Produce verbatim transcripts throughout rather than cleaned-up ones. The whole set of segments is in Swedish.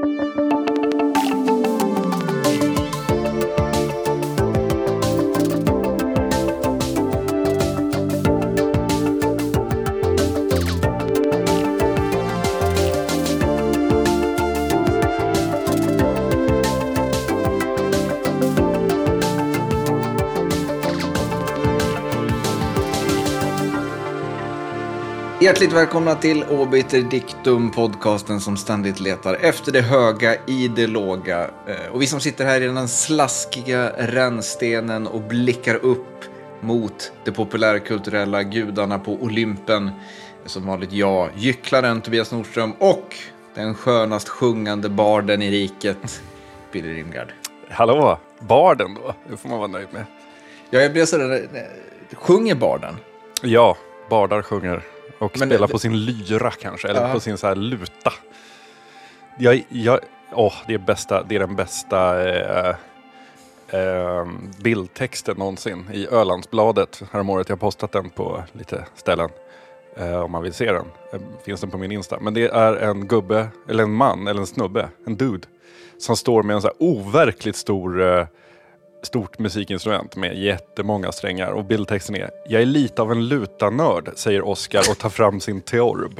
Hjärtligt välkomna till Obiter Dictum, podcasten som ständigt letar efter det höga i det låga. Och vi som sitter här i den slaskiga rännstenen och blickar upp mot de populärkulturella gudarna på Olympen. Som vanligt jag, gycklaren Tobias Nordström och den skönast sjungande barden i riket, Billy Rimgard. Hallå, barden då? Det får man vara nöjd med. Ja, jag blev sådär, sjunger barden? Ja, bardar sjunger. Och Men spelar det, på sin lyra kanske, eller ja. på sin så här luta. Jag, jag, åh, det, är bästa, det är den bästa eh, eh, bildtexten någonsin i Ölandsbladet. Häromåret jag har postat den på lite ställen. Eh, om man vill se den. Eh, finns den på min Insta. Men det är en gubbe, eller en man, eller en snubbe, en dude. Som står med en så här overkligt stor... Eh, stort musikinstrument med jättemånga strängar. Och bildtexten är: jag är lite av en lutanörd, säger Oscar och tar fram sin teorb.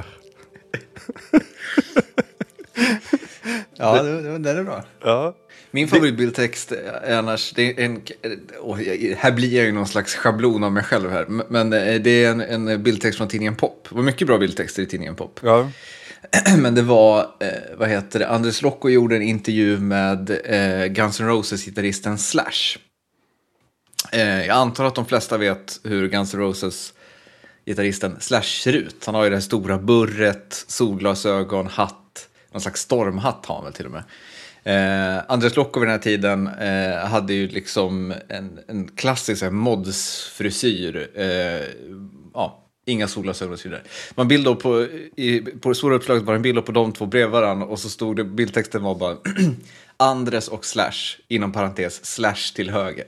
Ja, det, det är bra. Ja. Min favoritbildtext är annars, det är en, oh, här blir jag ju någon slags schablon av mig själv här, men det är en, en bildtext från tidningen Pop. Det var mycket bra bildtexter i tidningen Pop. Ja. Men det var, eh, vad heter det, Andres Lokko gjorde en intervju med eh, Guns N' Roses-gitarristen Slash. Eh, jag antar att de flesta vet hur Guns N' Roses-gitarristen Slash ser ut. Han har ju det här stora burret, solglasögon, hatt, någon slags stormhatt har han väl till och med. Eh, Andres Lokko vid den här tiden eh, hade ju liksom en, en klassisk mods-frisyr. Eh, ja. Inga solglasögon och så vidare. Man bildade på, i, på det stora uppslaget var en bild på de två bredvid varandra. Och så stod det, bildtexten var bara Andres och Slash, inom parentes, Slash till höger.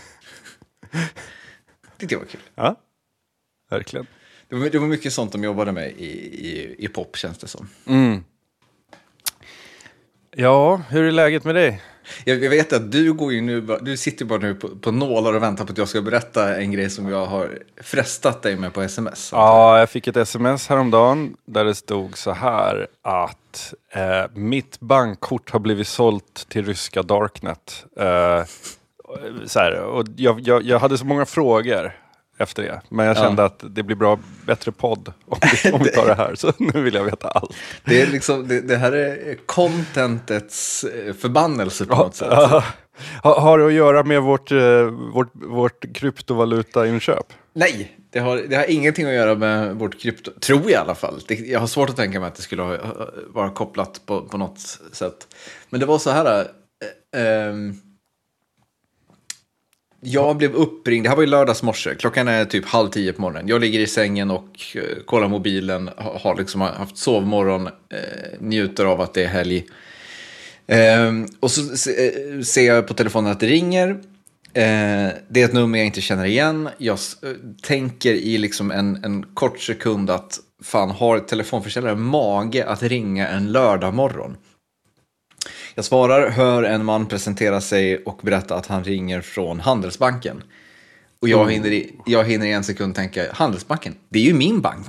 Det var kul. Ja, verkligen. Det var, det var mycket sånt de jobbade med i, i, i pop, känns det som. Mm. Ja, hur är läget med dig? Jag, jag vet att du går ju nu, du sitter bara nu på, på nålar och väntar på att jag ska berätta en grej som jag har frestat dig med på sms. Ja, jag fick ett sms häromdagen där det stod så här att eh, mitt bankkort har blivit sålt till ryska Darknet. Eh, så här, och jag, jag, jag hade så många frågor efter det, men jag kände ja. att det blir bra, bättre podd om vi, om vi tar det här, så nu vill jag veta allt. Det, är liksom, det, det här är contentets förbannelse på något sätt. Ja. Har, har det att göra med vårt, vårt, vårt kryptovalutainköp? Nej, det har, det har ingenting att göra med vårt krypto, tror jag i alla fall. Det, jag har svårt att tänka mig att det skulle ha, vara kopplat på, på något sätt. Men det var så här... Äh, äh, Jag blev uppringd, det här var ju lördags morse, klockan är typ halv tio på morgonen. Jag ligger i sängen och uh, kollar mobilen, har, har liksom haft sovmorgon, uh, njuter av att det är helg. Uh, och så se, ser jag på telefonen att det ringer. Uh, det är ett nummer jag inte känner igen. Jag uh, tänker i liksom en, en kort sekund att fan, har telefonförsäljare mage att ringa en lördag morgon? Jag svarar, hör en man presentera sig och berätta att han ringer från Handelsbanken. Och jag, oh. hinner, i, jag hinner i en sekund tänka, Handelsbanken, det är ju min bank.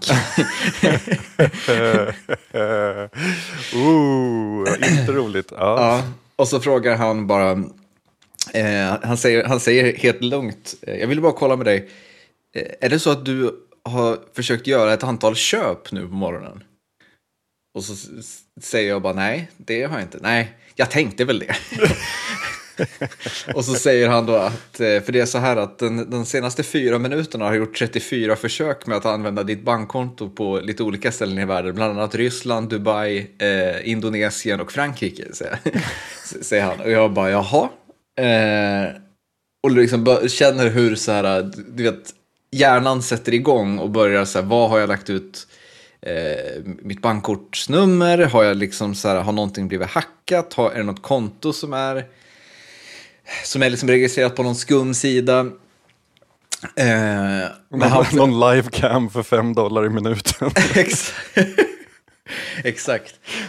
uh, inte roligt. Ja. Ja, och så frågar han bara, eh, han, säger, han säger helt lugnt, jag vill bara kolla med dig, eh, är det så att du har försökt göra ett antal köp nu på morgonen? Och så säger jag bara, nej, det har jag inte. Nej, jag tänkte väl det. Och så säger han då att, för det är så här att den, de senaste fyra minuterna har jag gjort trettiofyra försök med att använda ditt bankkonto på lite olika ställen i världen. Bland annat Ryssland, Dubai, eh, Indonesien och Frankrike, säger, säger han. Och jag bara, jaha. Eh, och liksom känner hur så här, du vet, hjärnan sätter igång och börjar så här, vad har jag lagt ut? Eh, mitt bankkortsnummer, har jag liksom så här, har någonting blivit hackat, har, är det något konto som är som är liksom registrerat på någon skum sida, eh, någon, han, någon livecam för fem dollar i minuten. Exakt.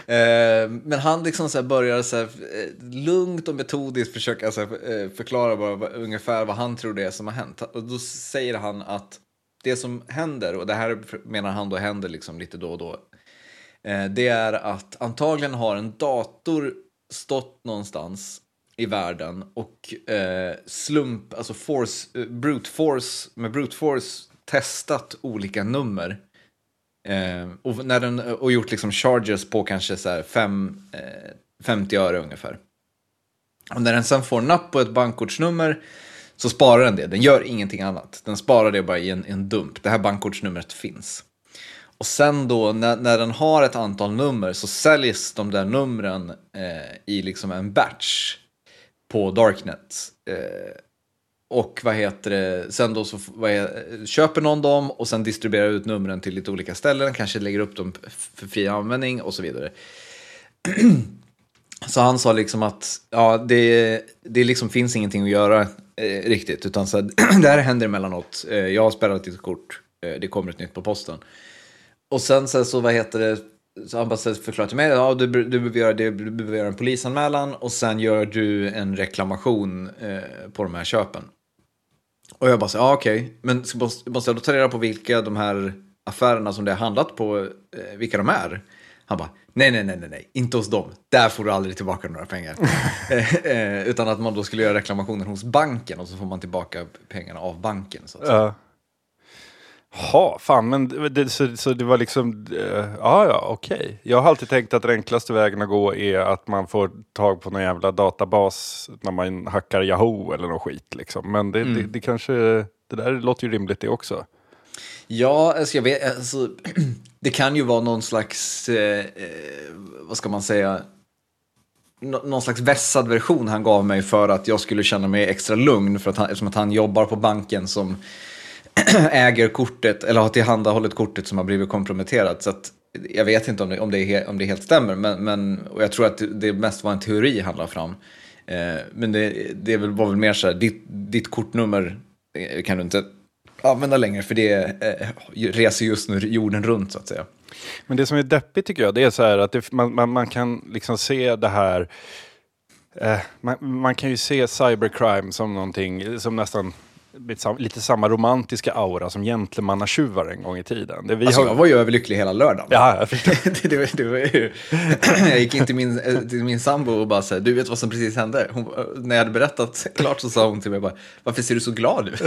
Eh, men han liksom så här börjar så här, eh, lugnt och metodiskt försöka så här, eh, förklara bara, vad, ungefär vad han tror det är som har hänt. Och då säger han att det som händer, och det här menar han då händer liksom lite då och då, eh, det är att antagligen har en dator stått någonstans i världen och eh, slump, alltså force, eh, brute force, med brute force testat olika nummer. Eh, och, när den, och gjort liksom charges på kanske så här fem, eh, femtio öre ungefär. Och när den sen får napp på ett bankkortsnummer så sparar den det. Den gör ingenting annat. Den sparar det bara i en, en dump. Det här bankkortsnumret finns. Och sen då när, när den har ett antal nummer så säljs de där numren eh, i liksom en batch på Darknet. Eh, och vad heter det, sen då så vad är, köper någon dem och sen distribuerar ut numren till lite olika ställen, kanske lägger upp dem för fri användning och så vidare. Så han sa liksom att ja, det, det liksom finns ingenting att göra eh, riktigt, utan så det här händer emellanåt. Eh, jag har spelat ett kort, eh, det kommer ett nytt på posten. Och sen så, så vad heter det, så han bara förklarar till mig, ja, du, du, behöver göra det, du behöver göra en polisanmälan och sen gör du en reklamation eh, på de här köpen. Och jag bara så, ja okej, okay. Men måste, måste jag då ta reda på vilka de här affärerna som det har handlat på, eh, vilka de är? Han bara, nej, nej, nej, nej, nej, inte hos dem. Där får du aldrig tillbaka några pengar. eh, eh, utan att man då skulle göra reklamationen hos banken och så får man tillbaka pengarna av banken. Så att säga. Ja. Ja, fan, men det, så, så det var liksom, uh, ja, ja, okej. Okay. Jag har alltid tänkt att den enklaste vägen att gå är att man får tag på någon jävla databas när man hackar Yahoo eller något skit, liksom. Men det, mm. det, det kanske, det där låter ju rimligt det också. Ja, alltså jag vet, alltså, det kan ju vara någon slags, eh, vad ska man säga, Nå- någon slags vässad version han gav mig för att jag skulle känna mig extra lugn, för att han, eftersom att han jobbar på banken som äger kortet eller har tillhandahållit kortet som har blivit komprometterat. Så att jag vet inte om det, om det, är, om det helt stämmer, men, men, och jag tror att det mest var en teori han la fram. Eh, men det, det var väl mer så här, ditt, ditt kortnummer kan du inte använda längre, för det eh, reser just nu jorden runt, så att säga. Men det som är deppigt tycker jag, det är så här att det, man, man, man kan liksom se det här, eh, man, man kan ju se cybercrime som någonting som nästan lite samma romantiska aura som gentlemannatjuvar en gång i tiden. Det vi alltså, har... jag var ju överlycklig hela lördagen. Ja, jag förstår. det, det, det var ju... jag gick in till min, till min sambo och bara så här, du vet vad som precis hände? Hon, när jag hade berättat klart så sa hon till mig bara, varför ser du så glad ut?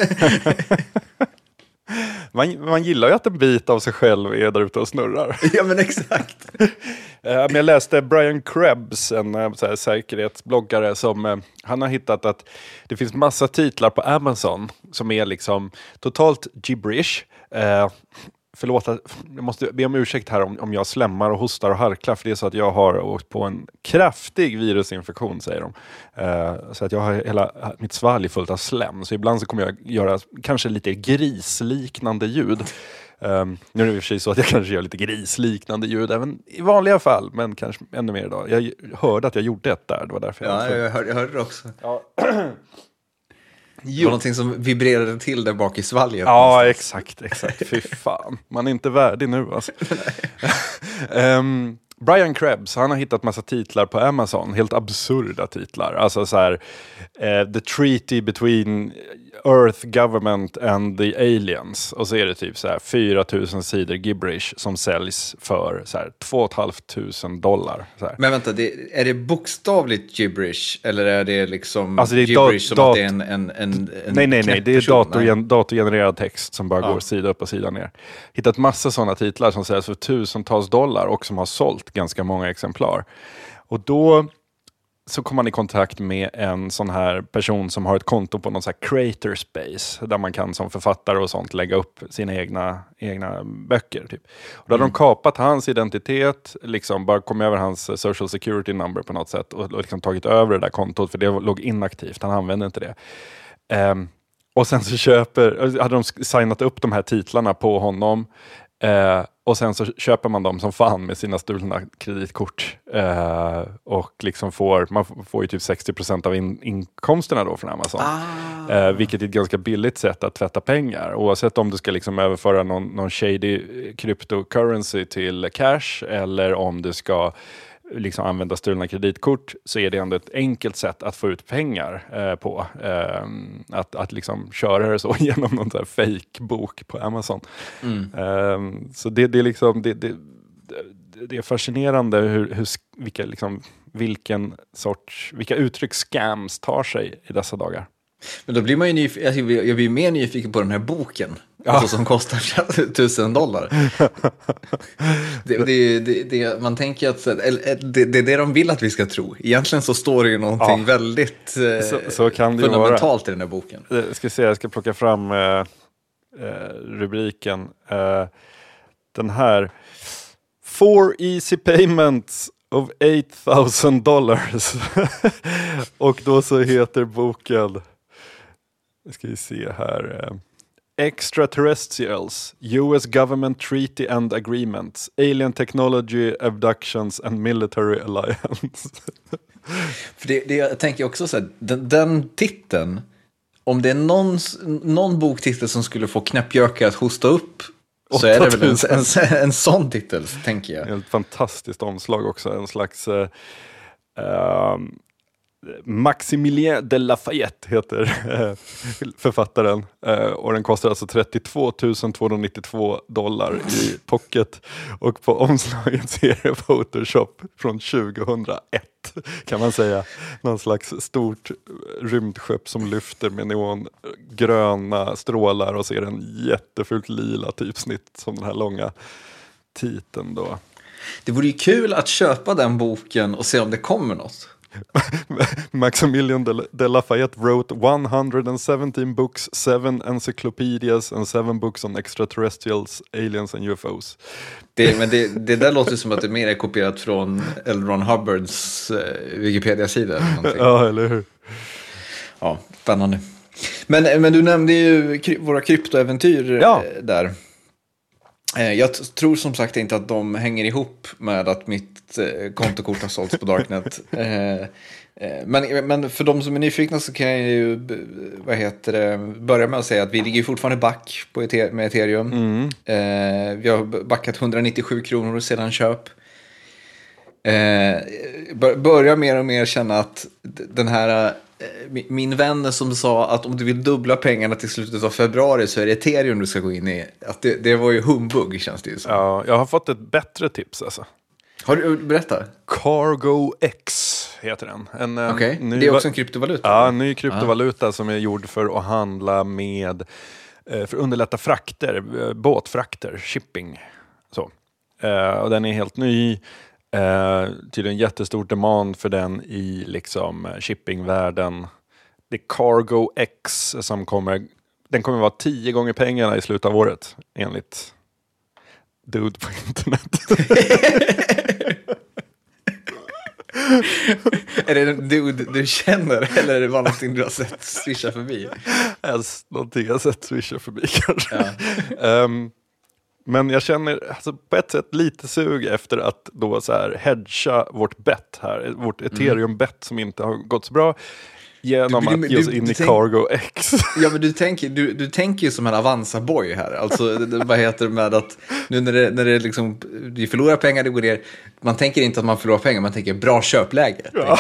man, man gillar ju att en bit av sig själv är där ute och snurrar. Ja, men exakt. Men jag läste Brian Krebs, en så här, säkerhetsbloggare, som han har hittat att det finns massa titlar på Amazon som är liksom totalt gibberish. Eh, förlåt, jag måste be om ursäkt här om, om jag slämmar och hostar och harklar, för det är så att jag har åkt på en kraftig virusinfektion, säger de. Eh, så att jag har hela mitt svalg fullt av slem, så ibland så kommer jag göra kanske lite grisliknande ljud. Um, nu är det i och för sig så att jag kanske gör lite grisliknande ljud även i vanliga fall, men kanske ännu mer idag. Jag hörde att jag gjorde ett där, det var därför jag... Ja, för... jag hörde, jag hörde det också. Ja. Det var någonting som vibrerade till där bak i svalget. Ja, någonstans. exakt, exakt. Fy fan. Man är inte värdig nu alltså. um, Brian Krebs, han har hittat massa titlar på Amazon, helt absurda titlar. Alltså så här, uh, The Treaty Between Earth Government and the Aliens. Och så är det typ så här fyra tusen sidor gibberish som säljs för så här två och ett halvt tusen dollar. Så här. Men vänta, det, är det bokstavligt gibberish eller är det liksom alltså det är gibberish dat- som dat- att det är en, en, en, en Nej, nej, nej. Det är person, datorgen- nej. datorgenererad text som bara Ja. går sida upp och sida ner. Hittat massa sådana titlar som säljs för tusentals dollar och som har sålt ganska många exemplar. Och då så kommer man i kontakt med en sån här person som har ett konto på någon sån här creator space där man kan som författare och sånt lägga upp sina egna, egna böcker. Typ. Och då hade mm. de kapat hans identitet, liksom bara kom över hans social security number på något sätt och, och liksom tagit över det där kontot, för det låg inaktivt, han använde inte det. Um, och sen så köper, hade de signat upp de här titlarna på honom. Eh, och sen så köper man dem som fan med sina stulna kreditkort. Eh, och liksom får, man får ju typ sextio procent av in, inkomsterna då från Amazon. Ah. Eh, vilket är ett ganska billigt sätt att tvätta pengar. Oavsett om du ska liksom överföra någon, någon shady cryptocurrency till cash eller om du ska liksom använda stulna kreditkort, så är det ändå ett enkelt sätt att få ut pengar eh, på. Eh, att att liksom köra det så genom någon sån här fake-bok på Amazon. Mm. Eh, så det, det är liksom det, det, det är fascinerande hur, hur vilka liksom vilken sorts vilka uttryck scams tar sig i dessa dagar. Men då blir man ju nyfiken, alltså, jag blir mer nyfiken på den här boken. Ja. Alltså, som kostar tusen dollar. det, det, det, det, man tänker att det, det är det de vill att vi ska tro. Egentligen så står det ju någonting ja. väldigt eh, så, så kan det fundamentalt vara. I den här boken. Jag ska se, jag ska plocka fram eh, eh, rubriken. Eh, den här. Four easy payments of eight thousand dollars. Och då så heter boken, ska vi se här, eh, Extraterrestrials, U S Government Treaty and Agreements, Alien Technology, Abductions and Military Alliance. För det, det jag tänker också så här, den, den titeln, om det är någon, någon boktitel som skulle få knäppjökar att hosta upp, så är det väl en, en, en sån titel, tänker jag. Ett fantastiskt omslag också, en slags uh, um, Maximilien de Lafayette heter eh, författaren, eh, och den kostar alltså trettiotvå tusen tvåhundranittiotvå dollar i pocket, och på omslaget ser det Photoshop från tjugohundraett, kan man säga, någon slags stort rymdskepp som lyfter med neongröna strålar, och så är det en jättefult lila typsnitt som den här långa titeln då. Det vore ju kul att köpa den boken och se om det kommer något. Maximilian de Lafayette wrote one hundred seventeen books, seven encyclopedias and seven books on extraterrestrials, aliens and U F Os. Det, men det, det där låter som att det mer är kopierat från L. Ron Hubbards eh, Wikipedia-sida. Eller någonting. Ja, eller hur? Ja, spännande. Men, men du nämnde ju kry- våra kryptoäventyr ja. eh, där. Jag t- tror som sagt inte att de hänger ihop med att mitt eh, kontokort har sålts på Darknet. Eh, eh, men, men för de som är nyfikna så kan jag ju vad heter det, börja med att säga att vi ligger fortfarande back på eter- med Ethereum. Mm. Eh, vi har backat etthundranittiosju kronor sedan köp. Eh, börjar mer och mer känna att den här... Min vän som sa att om du vill dubbla pengarna till slutet av februari så är det Ethereum du ska gå in i. Att det, det var ju humbug, känns det ju som. Ja, jag har fått ett bättre tips alltså. Har du berättat? Cargo X heter den. En, okay. ny, det är också en kryptovaluta? Ja, en ny kryptovaluta ah. som är gjord för att handla med, för att underlätta frakter, båtfrakter, shipping. Så. Och den är helt ny. Uh, till en jättestor demand för den i liksom shippingvärlden. Det är Cargo X som kommer, den kommer vara tio gånger pengarna i slutet av året enligt dude på internet. Är det en dude du känner eller är det bara någonting du har sett swisha förbi? Alltså, någonting jag har sett swisha förbi kanske. Ja. um, Men jag känner alltså, på ett sätt lite sug efter att då så här hedga vårt bett här, vårt Ethereum-bett som inte har gått så bra, genom du, du, att ge oss in du, i tänk, Cargo X. Ja, men du tänker, du, du tänker ju som en Avanza-boy här. Alltså, det, vad heter det med att nu när det, när det liksom, vi förlorar pengar, det går ner. Man tänker inte att man förlorar pengar, man tänker bra köpläge. Ja.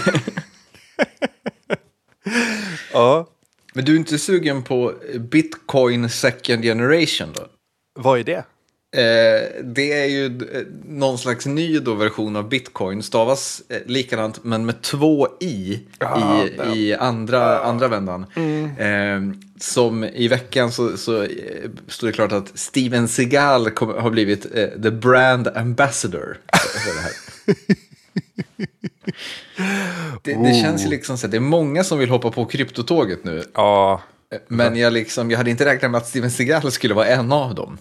Ja. Men du är inte sugen på Bitcoin second generation då? Vad är det? Eh, det är ju någon slags ny då version av Bitcoin. Stavas eh, likadant men med två i ah, i, i andra, ah. andra vändan. Mm. Eh, som i veckan så, så eh, stod det klart att Steven Seagal kom, har blivit eh, the brand ambassador för det här. det, det känns ju liksom så att det är många som vill hoppa på kryptotåget nu. Ja. Men jag, liksom, jag hade inte räknat med att Steven Seagal skulle vara en av dem.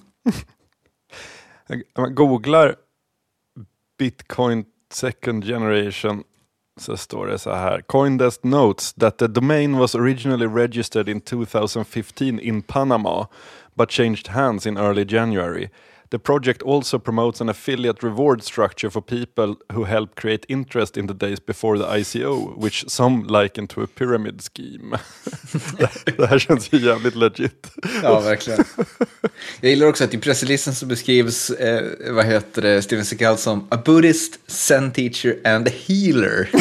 Man googlar Bitcoin second generation, så står det så här. Coindesk notes that the domain was originally registered in two thousand fifteen in Panama but changed hands in early January. The project also promotes an affiliate reward structure for people who help create interest in the days before the I C O, which some liken to a pyramid scheme. Det här känns ju jävligt legit. Ja, verkligen. Jag gillar också att i pressreleasen så beskrivs eh, vad heter det, Steven Seagal som a Buddhist, Zen teacher and a healer.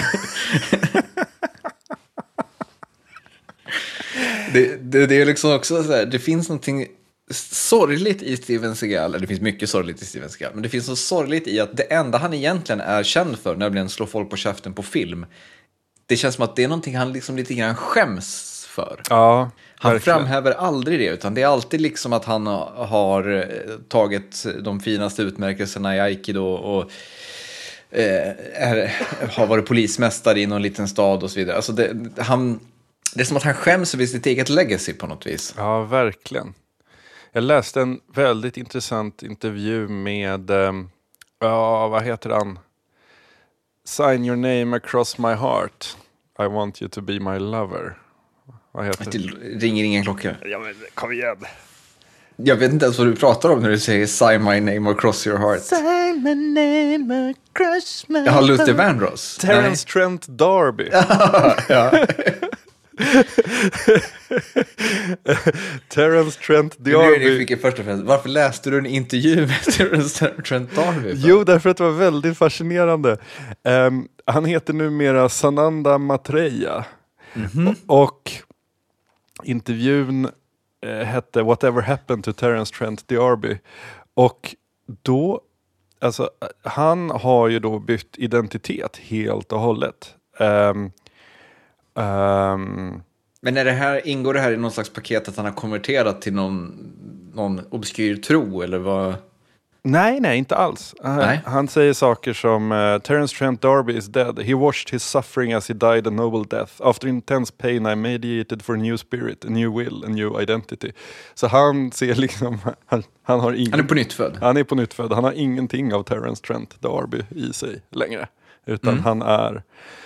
det, det, det är liksom också så här, det finns någonting sorgligt i Steven Seagal, eller det finns mycket sorgligt i Steven Seagal, men det finns något sorgligt i att det enda han egentligen är känd för, nämligen slå folk på käften på film, det känns som att det är någonting han liksom lite grann skäms för. Ja, han verkligen. framhäver aldrig det, utan det är alltid liksom att han har tagit de finaste utmärkelserna i Aikido och eh, är, har varit polismästare i någon liten stad och så vidare. Alltså det, han, det är som att han skäms över sitt eget legacy på något vis. Ja, verkligen. Jag läste en väldigt intressant intervju med, um, ja, vad heter han? Sign your name across my heart. I want you to be my lover. Vad heter det? Det ringer ingen klocka. Ja, men kom igen. Jag vet inte ens vad du pratar om när du säger sign my name across your heart. Sign my name across my heart. Jag har Luther Vandross. Terence Nej. Trent D'Arby. Ja. Terence Trent D'Arby. Först och främst, varför läste du en intervju med Terence Trent D'Arby? Jo, därför att det var väldigt fascinerande. Um, han heter numera Sananda Maitreya. Mm-hmm. Och, och intervjun uh, hette Whatever Happened to Terence Trent D'Arby. Och då, alltså, han har ju då bytt identitet helt och hållet. Um, Um, Men är det här, ingår det här i någon slags paket att han har konverterat till någon, någon obskyr tro eller vad? Nej, nej, inte alls. Nej. Han säger saker som uh, Terence Trent D'Arby is dead. He watched his suffering as he died a noble death. After intense pain I mediated for a new spirit, a new will, a new identity. Så han ser liksom, han, han har ingen, Han är på nytt född. Han är på nytt född. Han har ingenting av Terence Trent D'Arby i sig längre. Utan mm. han är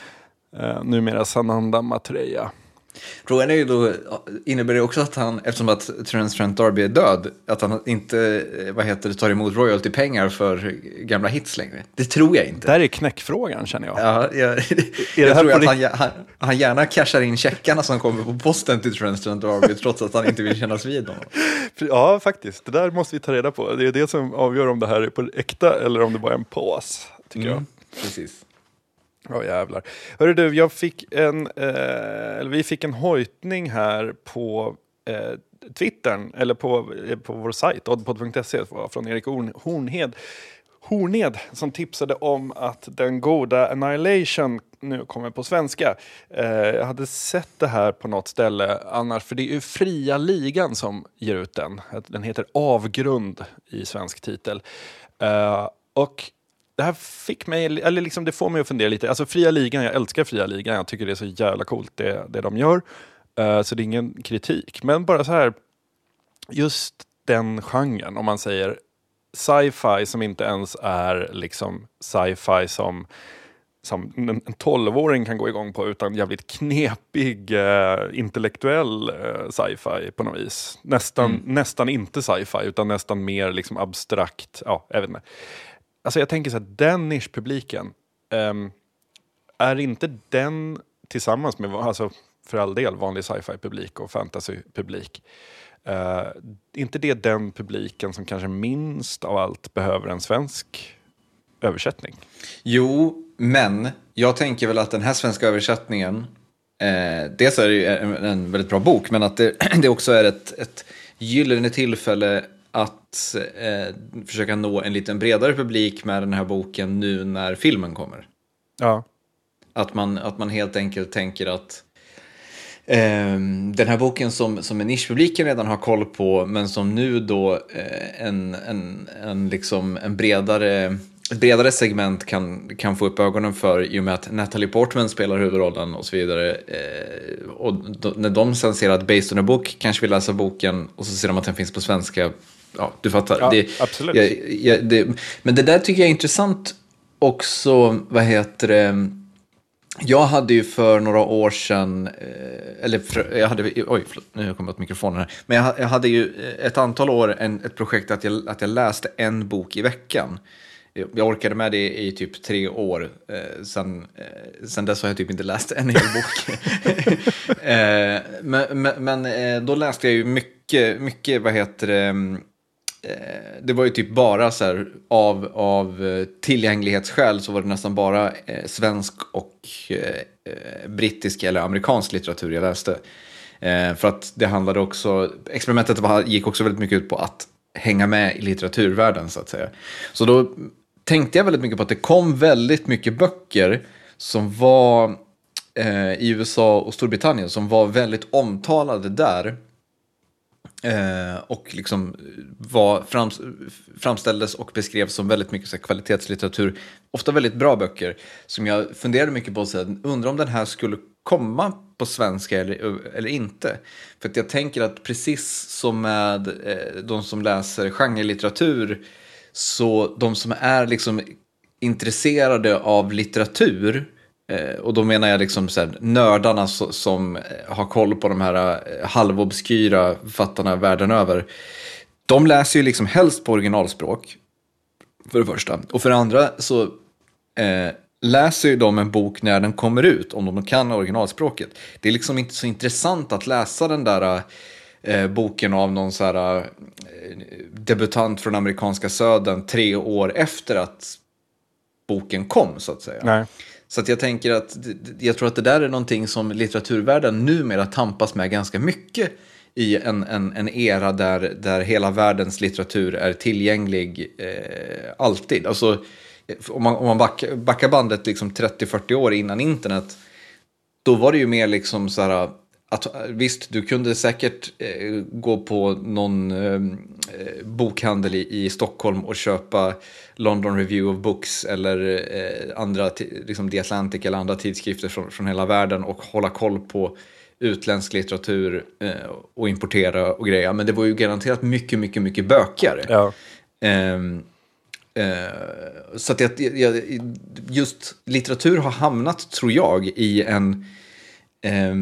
Uh, numera Sananda Maitreya. Frågan är ju då, innebär det också att han, eftersom att Terence Trent D'Arby är död, att han inte, vad heter det, tar emot royalty-pengar för gamla hits längre? Det tror jag inte. Det här är knäckfrågan, känner jag. Ja, jag, jag, jag tror att han, han, han gärna cashar in checkarna som kommer på posten till Terence Trent D'Arby trots att han inte vill kännas vid honom. Ja, faktiskt. Det där måste vi ta reda på. Det är det som avgör om det här är på äkta eller om det bara är en pås, tycker mm, jag. Precis. Ja, oh, jävlar. Hörru du, jag fick en, eh, eller vi fick en hojtning här på eh, Twittern, eller på, eh, på vår sajt, oddpod punkt se, från Erik Hornhed. Horned som tipsade om att den goda Annihilation nu kommer på svenska. Eh, jag hade sett det här på något ställe annars, för det är ju Fria Ligan som ger ut den. Den heter Avgrund i svensk titel. Eh, och det här fick mig, eller liksom det får mig att fundera lite. Alltså Fria Ligan, jag älskar Fria Ligan. Jag tycker det är så jävla coolt det, det de gör. Uh, så det är ingen kritik. Men bara så här, just den genren, om man säger sci-fi som inte ens är liksom sci-fi som, som en, en tolvåring kan gå igång på, utan jävligt knepig uh, intellektuell uh, sci-fi på något vis. Nästan, mm. nästan inte sci-fi, utan nästan mer liksom abstrakt. Ja, jag vet inte. Alltså jag tänker så här, den nischpubliken, um, är inte den tillsammans med, alltså för all del, vanlig sci-fi-publik och fantasy-publik, uh, inte det den publiken som kanske minst av allt behöver en svensk översättning? Jo, men jag tänker väl att den här svenska översättningen, eh, dels är det ju en, en väldigt bra bok, men att det, det också är ett, ett gyllene tillfälle att eh, försöka nå en liten bredare publik med den här boken nu när filmen kommer. Ja. Att man, att man helt enkelt tänker att eh, den här boken som, som en nischpubliken redan har koll på, men som nu då eh, en, en, en, liksom en bredare, ett bredare segment kan, kan få upp ögonen för, i och med att Natalie Portman spelar huvudrollen och så vidare. Eh, och då, när de sen ser att Based on a Book kanske vill läsa boken och så ser de att den finns på svenska. Ja, du fattar. Ja, det, absolut. Jag, jag, det, men det där tycker jag är intressant också, vad heter det, Jag hade ju för några år sedan, eh, eller för, jag hade, oj, förlåt, nu kom jag åt mikrofonen här. Men jag, jag hade ju ett antal år en, ett projekt att jag, att jag läste en bok i veckan. Jag orkade med det i typ tre år. Eh, sen, eh, sen dess har jag typ inte läst en hel bok. eh, men men, men eh, då läste jag ju mycket, mycket vad heter det... Det var ju typ bara så här, av, av tillgänglighetsskäl så var det nästan bara eh, svensk och eh, brittisk eller amerikansk litteratur jag läste. Eh, för att det handlade också, experimentet var, gick också väldigt mycket ut på att hänga med i litteraturvärlden så att säga. Så då tänkte jag väldigt mycket på att det kom väldigt mycket böcker som var eh, i U S A och Storbritannien som var väldigt omtalade där. Eh, och liksom var fram, framställdes och beskrevs som väldigt mycket så här, kvalitetslitteratur. Ofta väldigt bra böcker som jag funderade mycket på. Så här, undrar om den här skulle komma på svenska eller, eller inte. För att jag tänker att precis som med eh, de som läser genrelitteratur, så de som är liksom intresserade av litteratur, och då menar jag liksom så här, nördarna som har koll på de här halvobskyra författarna världen över. De läser ju liksom helst på originalspråk, för det första. Och för det andra så eh, läser ju de en bok när den kommer ut, om de kan originalspråket. Det är liksom inte så intressant att läsa den där eh, boken av någon så här eh, debutant från amerikanska södern tre år efter att boken kom, så att säga. Nej. Så att jag tänker att jag tror att det där är någonting som litteraturvärlden numera tampas med ganska mycket i en, en, en era där, där hela världens litteratur är tillgänglig eh, alltid. Alltså, om man, om man backar, backar bandet liksom trettio till fyrtio år innan internet, då var det ju mer liksom så här att visst, du kunde säkert eh, gå på någon eh, bokhandel i, i Stockholm och köpa London Review of Books eller eh, andra, liksom The Atlantic eller andra tidskrifter från, från hela världen och hålla koll på utländsk litteratur eh, och importera och grejer. Men det var ju garanterat mycket, mycket, mycket bökigare. Ja. Eh, eh, så att jag, jag, just litteratur har hamnat, tror jag, i en... Eh,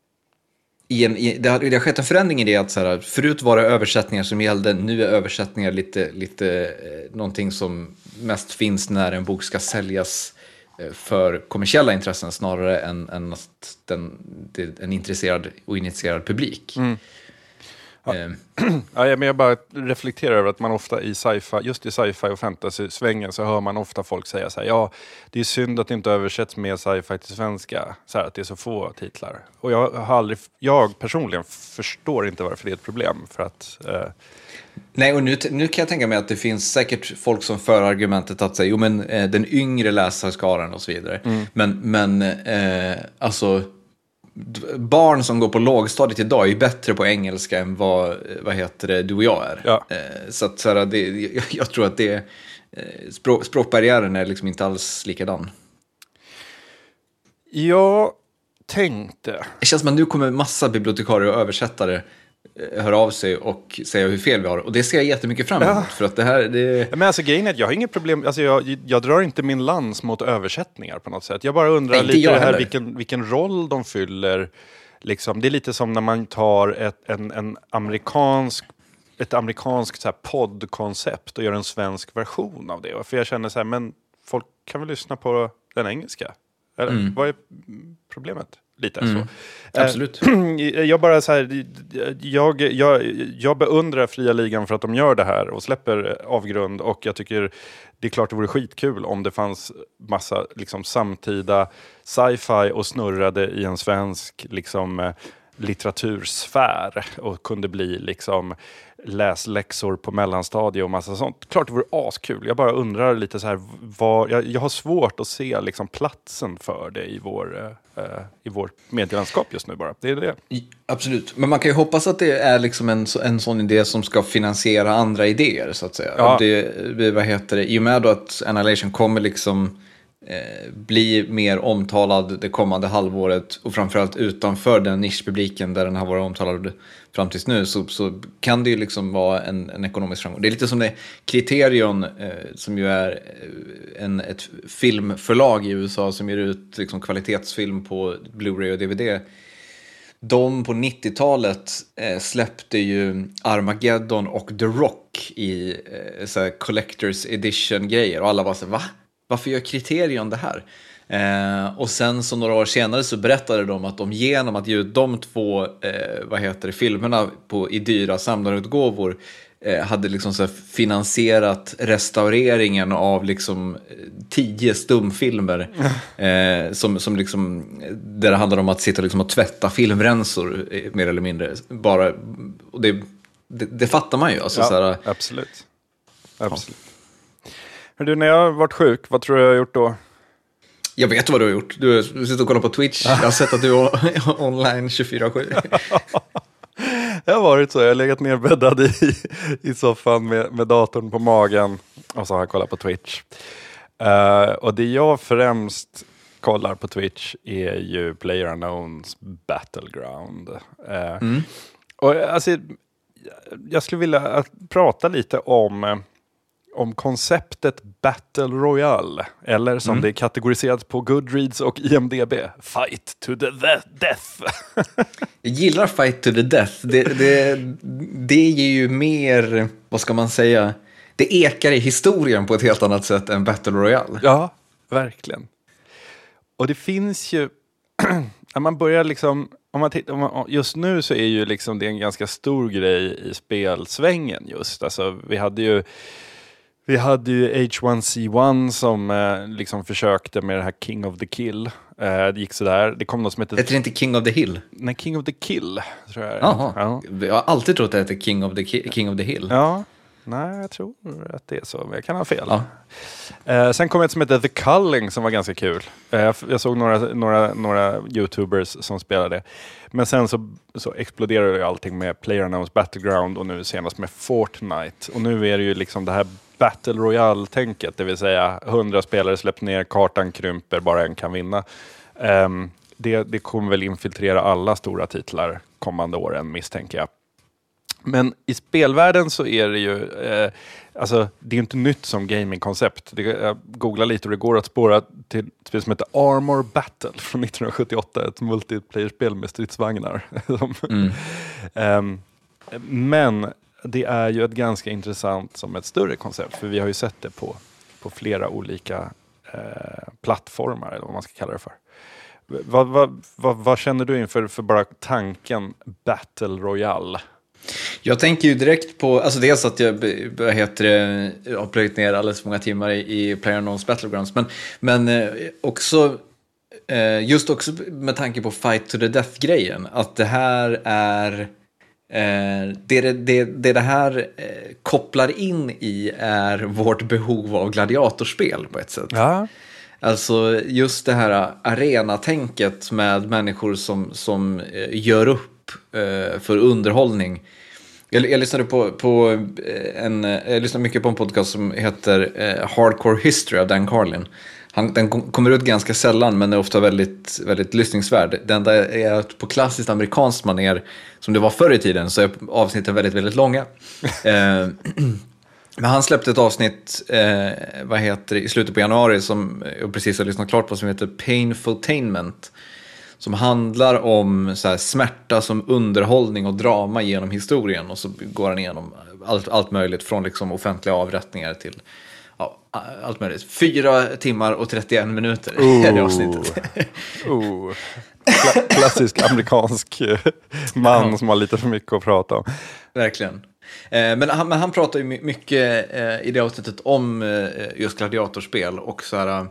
I en, i, det, har, det har skett en förändring i det att så här, förut var det översättningar som gällde, nu är översättningar lite, lite eh, någonting som mest finns när en bok ska säljas eh, för kommersiella intressen snarare än, än att den, det, en intresserad och initierad publik. Mm. Ja. Eh. Ja, men jag bara reflekterar över att man ofta i sci-fi, just i sci-fi och fantasy-svängen så hör man ofta folk säga så här: ja, det är synd att det inte översätts med sci-fi till svenska, så här, att det är så få titlar. Och jag har aldrig, jag personligen förstår inte varför det är ett problem, för att eh... Nej, och nu, nu kan jag tänka mig att det finns säkert folk som för argumentet att säga, jo men eh, den yngre läsarskaran och så vidare. Mm. Men, men eh, alltså barn som går på lågstadiet idag är ju bättre på engelska än vad, vad heter det, du och jag är. Ja. Eh, så att så här, det, jag, jag tror att det eh, språk, språkbarriären är liksom inte alls likadan. Jag tänkte... Det känns som att nu kommer massa bibliotekarier och översättare höra av sig och säga hur fel vi har. Och det ser jag jättemycket fram emot. Ja. För att det här... Det... Men alltså grejen är att jag har inget problem... Alltså jag, jag drar inte min lans mot översättningar på något sätt. Jag bara undrar Nej, lite det här, vilken, vilken roll de fyller. Liksom. Det är lite som när man tar ett, en, en amerikansk, ett amerikanskt så här poddkoncept och gör en svensk version av det. För jag känner så här, men folk kan väl lyssna på den engelska? Eller mm. vad är problemet? Lite mm. så. Absolut. Jag bara så här, jag, jag, jag beundrar Fria Ligan för att de gör det här och släpper Avgrund, och jag tycker det är klart det vore skitkul om det fanns massa liksom samtida sci-fi och snurrade i en svensk liksom litteratursfär och kunde bli liksom läsläxor på mellanstadie och massa sånt. Klart det vore askul. Jag bara undrar lite så här, vad, jag, jag har svårt att se liksom platsen för det i vår, eh, i vår medielandskap just nu bara. Det är det. Absolut. Men man kan ju hoppas att det är liksom en, en sån idé som ska finansiera andra idéer så att säga. Ja. Det, vad heter det? I och med då att Annihilation kommer liksom eh, bli mer omtalad det kommande halvåret och framförallt utanför den nischpubliken där den har varit omtalad fram tills nu, så, så kan det ju liksom vara en, en ekonomisk framgång. Det är lite som det Criterion, eh, som ju är en, ett filmförlag i U S A som ger ut liksom kvalitetsfilm på Blu-ray och D V D. De på nittiotalet eh, släppte ju Armageddon och The Rock i eh, så här Collector's Edition-grejer. Och alla var så här, va? Varför gör Criterion det här? Eh, och sen så några år senare så berättade de att de genom att ge ut de två eh, vad heter det, filmerna på, i dyra samlarutgåvor eh, hade liksom så här finansierat restaureringen av liksom tio stumfilmer eh, som, som liksom, där det handlar om att sitta liksom och tvätta filmrensor eh, mer eller mindre. Bara, och det, det, det fattar man ju. Alltså, ja, så här, absolut. absolut. Ja. Hör du, när jag har varit sjuk, vad tror du jag har gjort då? Jag vet vad du har gjort. Du sitter och kollar på Twitch. Jag har sett att du är online tjugofyra sju. Det har varit så. Jag har legat nerbäddad i, i soffan med, med datorn på magen. Och så har jag kollat på Twitch. Uh, och det jag främst kollar på Twitch är ju PlayerUnknown's Battleground. Uh, mm. Och alltså, jag skulle vilja att prata lite om... om konceptet Battle Royale, eller som mm. det är kategoriserat på Goodreads och I M D B, Fight to the Death. Jag gillar Fight to the Death. Det, det, det ger ju mer, vad ska man säga, det ekar i historien på ett helt annat sätt än Battle Royale. Ja, verkligen. Och det finns ju, när man börjar liksom, om man tittar, om man, just nu så är ju liksom det en ganska stor grej i spelsvängen just. Alltså vi hade ju Vi hade ju H one C one som eh, liksom försökte med det här King of the Kill. Eh, det gick sådär. Det kom något som heter... Heter det inte King of the Hill? Nej, King of the Kill, tror jag. Jaha. Ja. Jag har alltid trott att det heter King of the, Ki- King of the Hill. Ja, nej, jag tror att det är så. Men jag kan ha fel. Ja. Eh, sen kom ett som heter The Culling som var ganska kul. Eh, jag såg några, några, några YouTubers som spelade. Men sen så, så exploderade ju allting med PlayerUnknown's Battleground och nu senast med Fortnite. Och nu är det ju liksom det här Battle Royale-tänket, det vill säga hundra spelare släpps ner, kartan krymper, bara en kan vinna. Um, det, det kommer väl infiltrera alla stora titlar kommande åren, misstänker jag. Men i spelvärlden så är det ju, eh, alltså det är inte nytt som gamingkoncept. Det, jag googlar lite och det går att spåra till ett spel som heter Armor Battle från nittonhundrasjuttioåtta, ett multiplayer-spel med stridsvagnar. mm. um, men det är ju ett ganska intressant som ett större koncept. För vi har ju sett det på, på flera olika eh, plattformar, eller vad man ska kalla det för. Vad, vad, vad, vad känner du inför för bara tanken Battle Royale? Jag tänker ju direkt på, alltså dels att jag, vad heter det, jag har plöjt ner alldeles för många timmar i, i PlayerUnknown's Battlegrounds. Men, men eh, också, eh, just också med tanke på Fight to the Death-grejen. Att det här är... Eh, det, det, det det här eh, kopplar in i är vårt behov av gladiatorspel på ett sätt. Ja. Alltså just det här arenatänket med människor som, som eh, gör upp eh, för underhållning. Jag, jag lyssnade på, på en, jag lyssnade mycket på en podcast som heter eh, Hardcore History av Dan Carlin. Han, den kommer ut ganska sällan men är ofta väldigt, väldigt lyssningsvärd. Det enda är att på klassiskt amerikanskt manér, som det var förr i tiden, så är avsnitten väldigt, väldigt långa. eh, men han släppte ett avsnitt eh, vad heter det, i slutet på januari som jag precis har lyssnat klart på, som heter Painfultainment. Som handlar om så här, smärta som underhållning och drama genom historien. Och så går han igenom allt, allt möjligt från liksom offentliga avrättningar till... Ja, allt möjligt. Fyra timmar och trettioen minuter oh. är det avsnittet. oh. Kla- klassisk amerikansk man ja. som har lite för mycket att prata om. Verkligen. Eh, men, han, men han pratar ju mycket eh, i det avsnittet om eh, just gladiatorspel. Och så här,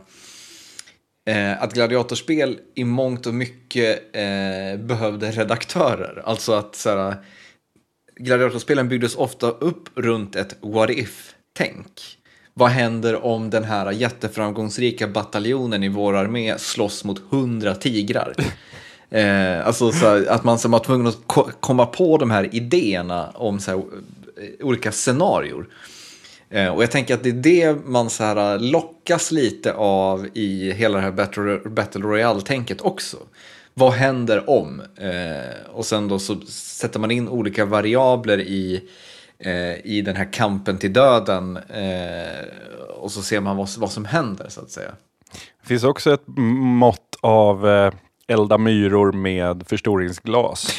eh, att gladiatorspel i mångt och mycket eh, behövde redaktörer. Alltså att så här, gladiatorspelen byggdes ofta upp runt ett what if-tänk. Vad händer om den här jätteframgångsrika bataljonen i vår armé slåss mot hundra tigrar? eh, alltså så här, att man som var tvungen att ko- komma på de här idéerna om så här, olika scenarier. Eh, och jag tänker att det är det man så här lockas lite av i hela det här Battle, Battle Royale-tänket också. Vad händer om? Eh, och sen då så sätter man in olika variabler i, eh, i den här kampen till döden. Eh, och så ser man vad, vad som händer, så att säga. Det finns också ett mått av eh, elda myror med förstoringsglas.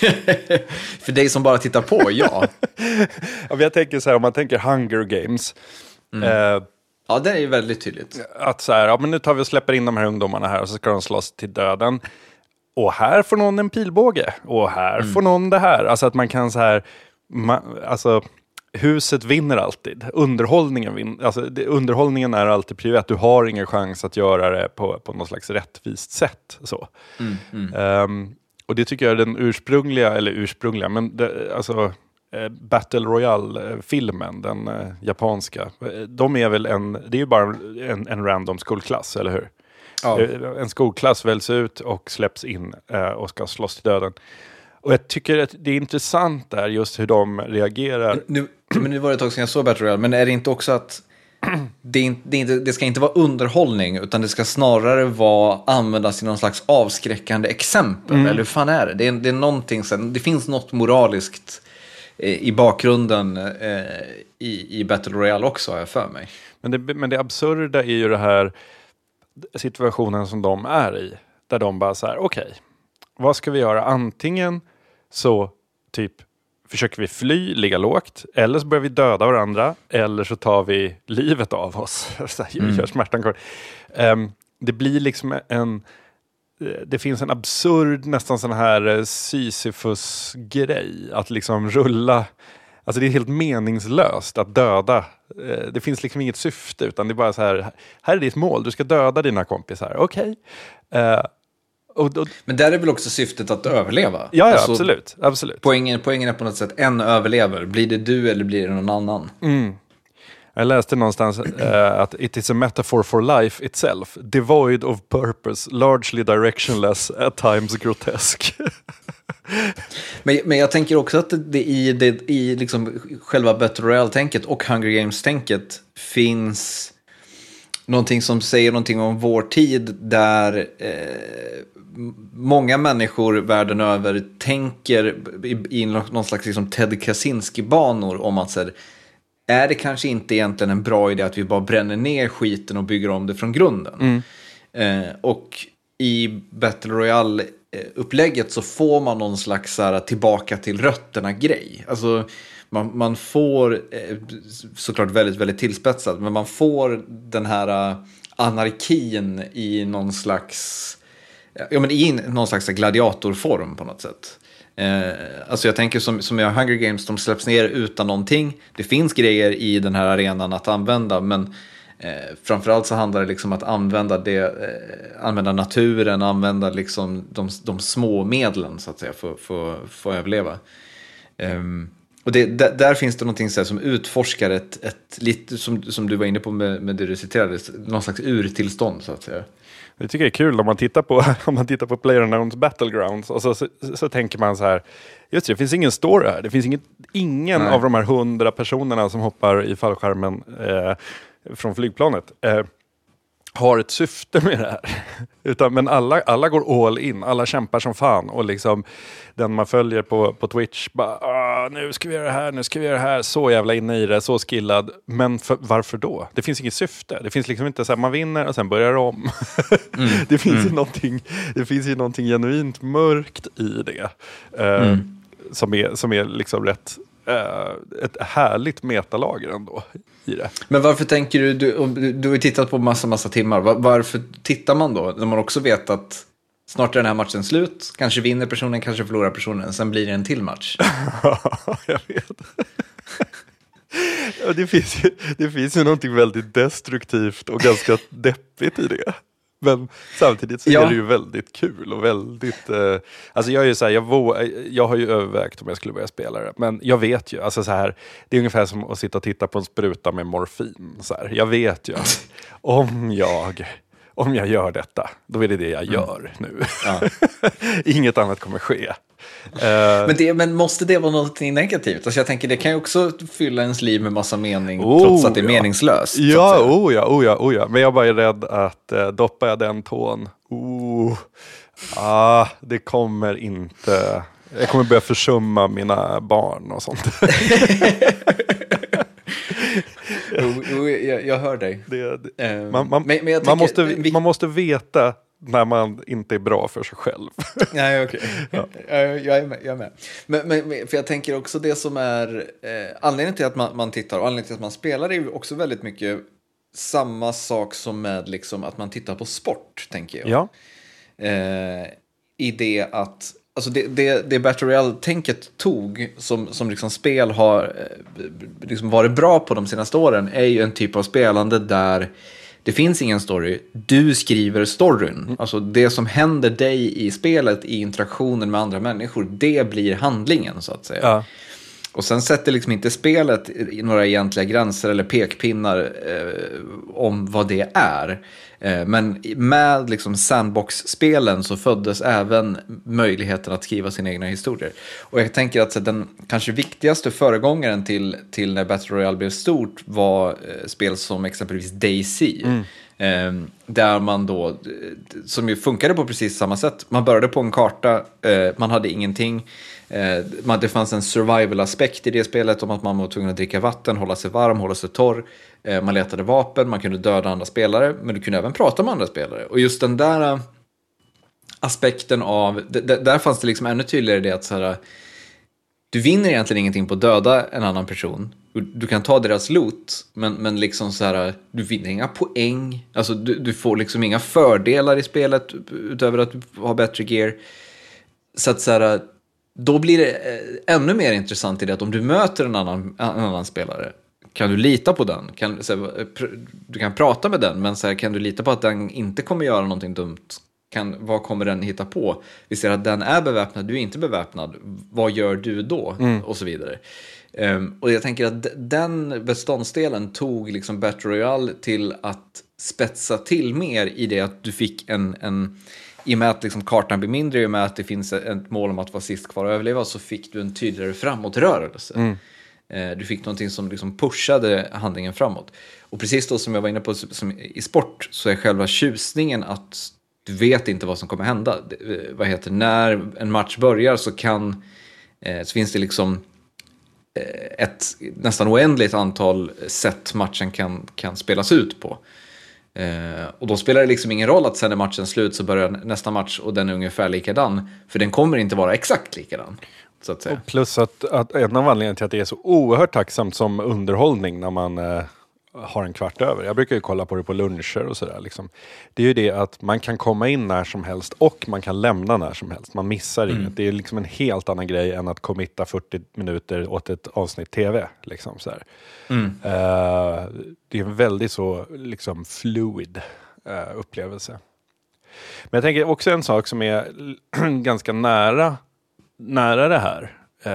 För dig som bara tittar på, ja. Ja, jag tänker så här, om man tänker Hunger Games. Mm. Eh, ja, det är ju väldigt tydligt. Att så här, ja, men nu tar vi och släpper in de här ungdomarna här och så ska de slåss till döden. Och här får någon en pilbåge. Och här mm. får någon det här. Alltså att man kan så här, man, alltså huset vinner alltid. Underhållningen vinner. Alltså det, underhållningen är alltid privat. Du har ingen chans att göra det på, på något slags rättvist sätt. Så. Mm, mm. Um, och det tycker jag är den ursprungliga, eller ursprungliga, men det, alltså eh, Battle Royale-filmen, den eh, japanska. De är väl en, det är ju bara en, en random skolklass, eller hur? Ja. En skolklass väljs ut och släpps in eh, och ska slåss till döden. Och jag tycker att det är intressant där just hur de reagerar. Nu, men nu var det ett tag sedan jag såg Battle Royale, men är det inte också att det, är inte, det, är inte, det ska inte vara underhållning, utan det ska snarare vara användas i någon slags avskräckande exempel, mm. eller hur fan är det? Det är, det är någonting sen, det finns något moraliskt eh, i bakgrunden eh, i, i Battle Royale också, har jag för mig. Men det, men det absurda är ju det här situationen som de är i, där de bara så här, okej, okay, vad ska vi göra? Antingen så typ försöker vi fly, ligga lågt, eller så börjar vi döda varandra, eller så tar vi livet av oss. Så här, mm. gör smärtan kvar. Um, det blir liksom en, det finns en absurd, nästan sån här Sisyfus-grej, att liksom rulla. Alltså det är helt meningslöst att döda. Det finns liksom inget syfte, utan det är bara så här, här är ditt mål, du ska döda dina kompisar. Okej. Okay. Uh, Och, och, men där är väl också syftet att överleva? Ja, ja alltså, absolut, absolut. Poängen, poängen är på något sätt en överlever. Blir det du eller blir det någon annan? Mm. Jag läste någonstans uh, att it is a metaphor for life itself. Devoid of purpose, largely directionless, at times grotesque. men, men jag tänker också att det i, det, i liksom själva Battle Royale-tänket och Hunger Games-tänket finns någonting som säger någonting om vår tid, där eh, många människor världen över tänker i, i någon slags liksom Ted Kaczynski-banor om att så här, är det kanske inte egentligen en bra idé att vi bara bränner ner skiten och bygger om det från grunden. Mm. Eh, och i Battle Royale-upplägget så får man någon slags så här, tillbaka till rötterna-grej. Alltså Man, man får, såklart väldigt, väldigt tillspetsat, men man får den här anarkin i någon slags, ja men i någon slags gladiatorform på något sätt. Eh, alltså jag tänker som, som jag Hunger Games, de släpps ner utan någonting. Det finns grejer i den här arenan att använda, men eh, framförallt så handlar det liksom att använda det, eh, använda naturen, använda liksom de, de små medlen så att säga för, för, för att överleva. Um, Och det, där, där finns det någonting så här som utforskar ett, ett lite, som, som du var inne på med, med det du citerade, någon slags urtillstånd så att säga. Det tycker jag är kul om man tittar på, om man tittar på PlayerUnknown's Battlegrounds och så, så, så tänker man så här, just det, det finns ingen story här. Det finns inget, ingen Nej. av de här hundra personerna som hoppar i fallskärmen eh, från flygplanet eh, har ett syfte med det här. Utan, men alla, alla går all in. Alla kämpar som fan. Och liksom den man följer på, på Twitch bara, nu ska vi göra det här, nu ska vi göra det här. Så jävla inne i det, så skillad. Men för, varför då? Det finns inget syfte. Det finns liksom inte så här, man vinner och sen börjar om. Mm. det, finns mm. ju någonting, det finns ju någonting genuint mörkt i det. Uh, mm. Som är, som är liksom rätt... Uh, ett härligt metalager ändå i det. Men varför tänker du, du, du har ju tittat på massa, massa timmar, Var, varför tittar man då? När man också vet att snart är den här matchen slut, kanske vinner personen, kanske förlorar personen, sen blir det en till match. Jag vet. Ja, det, finns ju, det finns ju någonting väldigt destruktivt och ganska deppigt i det. Men samtidigt så ja. är det ju väldigt kul och väldigt... Eh, alltså jag är ju så här, jag, vå, jag har ju övervägt om jag skulle börja spela det. Men jag vet ju, alltså så här, det är ungefär som att sitta och titta på en spruta med morfin. Så här. Jag vet ju att om jag, om jag gör detta, då är det det jag mm. gör nu. Ja. Inget annat kommer ske. Uh, men, det, men måste det vara något negativt? Alltså jag tänker, det kan ju också fylla ens liv med massa mening, oh, trots att det är ja. meningslöst. Ja, oh ja, oh ja, oh ja. Men jag bara är rädd att uh, doppar jag den tån, oh, ah, det kommer inte... Jag kommer börja försumma mina barn och sånt. jo, jo, jag, jag hör dig. Det, det. Um, man, man, men, men jag man, måste, vi... man måste veta när man inte är bra för sig själv. Nej, okej. Okay. Ja. Jag är med. Jag är med. Men, men, för jag tänker också det som är eh, anledningen till att man, man tittar och anledningen till att man spelar är ju också väldigt mycket samma sak som med liksom att man tittar på sport, tänker jag. Ja. Eh, I det att alltså det, det, det Battle Royale-tänket tog som, som liksom spel har liksom varit bra på de senaste åren är ju en typ av spelande där det finns ingen story. Du skriver storyn. Mm. Alltså det som händer dig i spelet, i interaktionen med andra människor, det blir handlingen så att säga. Ja. Och sen sätter liksom inte spelet i några egentliga gränser eller pekpinnar eh, om vad det är. Eh, men med liksom sandbox-spelen så föddes även möjligheten att skriva sina egna historier. Och jag tänker att så, den kanske viktigaste föregångaren till, till när Battle Royale blev stort var eh, spel som exempelvis DayZ. Mm. Eh, där man då, som ju funkade på precis samma sätt. Man började på en karta, eh, man hade ingenting. Eh, man, det fanns en survival-aspekt i det spelet om att man var tvungen att dricka vatten, hålla sig varm, hålla sig torr. Eh, man letade vapen, man kunde döda andra spelare, men du kunde även prata med andra spelare. Och just den där uh, aspekten av, d- d- där fanns det liksom ännu tydligare det att så här, du vinner egentligen ingenting på att döda en annan person. Du kan ta deras loot, men, men liksom så här, du vinner inga poäng. Alltså du, du får liksom inga fördelar i spelet utöver att du har bättre gear. Så att så här, då blir det ännu mer intressant i det att om du möter en annan, en annan spelare, kan du lita på den? Kan, så här, du kan prata med den, men så här, kan du lita på att den inte kommer göra någonting dumt? Kan, vad kommer den hitta på? Vi ser att den är beväpnad, du är inte beväpnad. Vad gör du då? Mm. Och så vidare. Um, och jag tänker att d- den beståndsdelen tog liksom Battle Royale till att spetsa till mer i det att du fick en... en i och med att liksom kartan blir mindre, i och med att det finns ett mål om att vara sist kvar och överleva, så fick du en tydligare framåtrörelse. Mm. Eh, du fick någonting som liksom pushade handlingen framåt. Och precis då som jag var inne på som i sport, så är själva tjusningen att du vet inte vad som kommer hända. Det, vad heter, när en match börjar så kan eh, så finns det liksom eh, ett nästan oändligt antal sätt matchen kan, kan spelas ut på. Uh, och då spelar det liksom ingen roll att sen när matchen slut så börjar nästa match och den är ungefär likadan, för den kommer inte vara exakt likadan, så att säga. Och plus att, att en av anledningarna till att det är så oerhört tacksamt som underhållning när man uh, har en kvart över. Jag brukar ju kolla på det på luncher och sådär liksom. Det är ju det att man kan komma in när som helst och man kan lämna när som helst. Man missar mm. inget. Det är liksom en helt annan grej än att committa fyrtio minuter åt ett avsnitt tv liksom så här. Mm. Uh, det är en väldigt så liksom fluid uh, upplevelse. Men jag tänker också en sak som är ganska nära nära det här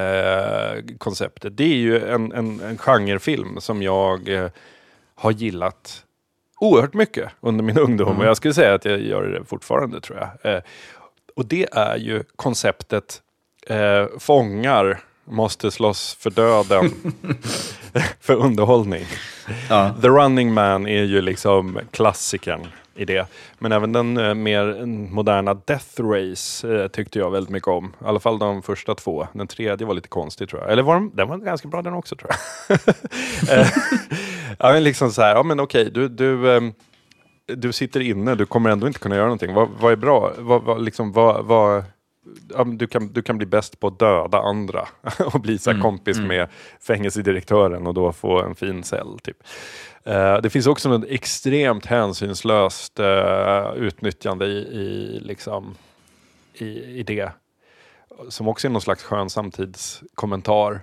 uh, konceptet. Det är ju en, en, en genrefilm som jag uh, har gillat oerhört mycket under min ungdom. Mm. Och jag skulle säga att jag gör det fortfarande, tror jag. Uh, och det är ju konceptet uh, fångar måste slåss för döden för underhållning. Ja. The Running Man är ju liksom klassikern i det. Men även den eh, mer moderna Death Race eh, tyckte jag väldigt mycket om. I alla fall de första två. Den tredje var lite konstig, tror jag. Eller var de, den var ganska bra den också, tror jag. eh, ja, men liksom så här, ja men okej, du, du, eh, du sitter inne, du kommer ändå inte kunna göra någonting. Vad, vad är bra? Vad, vad, liksom, vad, vad Du kan, du kan bli bäst på att döda andra och bli så här mm, kompis mm. med fängelsedirektören och då få en fin cell typ. Uh, det finns också något extremt hänsynslöst uh, utnyttjande i, i, liksom, i, i det som också är någon slags skön samtidskommentar.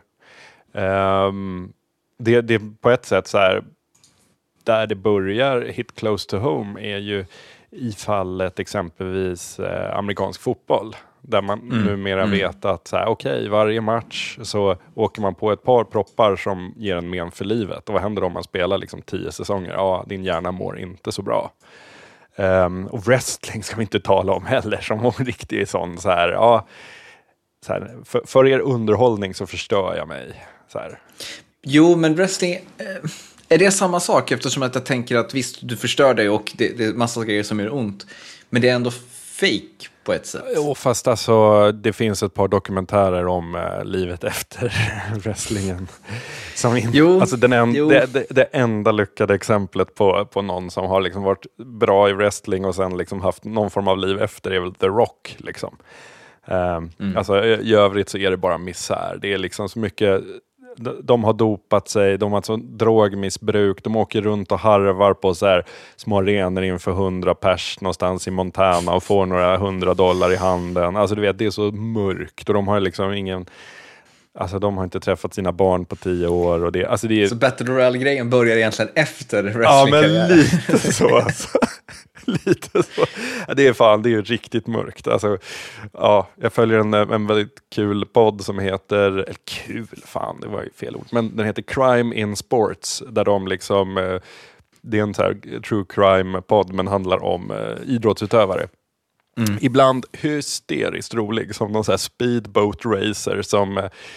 Um, det, det är på ett sätt så här, där det börjar hit close to home är ju i fallet exempelvis eh, amerikansk fotboll. Där man mm. numera mm. vet att så här, okej, varje match så åker man på ett par proppar som ger en men för livet. Och vad händer om man spelar liksom tio säsonger? Ja, din hjärna mår inte så bra. Um, och wrestling ska vi inte tala om heller, som en riktig sån så här, ja, så här, för, för er underhållning så förstör jag mig. Så här. Jo, men wrestling, eh, är det samma sak? Eftersom att jag tänker att visst, du förstör dig och det, det är massa grejer som gör ont. Men det är ändå fake på ett sätt. Jo, fast alltså, det finns ett par dokumentärer om uh, livet efter wrestlingen. Som in, jo, alltså den en, jo. Det, det, det enda lyckade exemplet på, på någon som har liksom varit bra i wrestling och sen liksom haft någon form av liv efter är väl The Rock. Liksom. Um, mm. Alltså, i övrigt så är det bara misär. Det är liksom så mycket... De har dopat sig, de har alltså drogmissbruk, de åker runt och harvar på så här små arenor inför hundra pers någonstans i Montana och får några hundra dollar i handen. Alltså du vet, det är så mörkt och de har liksom ingen, alltså de har inte träffat sina barn på tio år och det, alltså det är... Så Battle Royale-grejen börjar egentligen efter wrestling-karriären. Ja, men lite så alltså. Lite så. Det är fan, det är ju riktigt mörkt. Alltså, ja, jag följer en, en väldigt kul podd som heter, eller kul, fan, det var ju fel ord, men den heter Crime in Sports, där de liksom, det är en så här true crime-podd, men handlar om eh, idrottsutövare. Mm. Ibland hysteriskt rolig, som någon så här speedboat racer som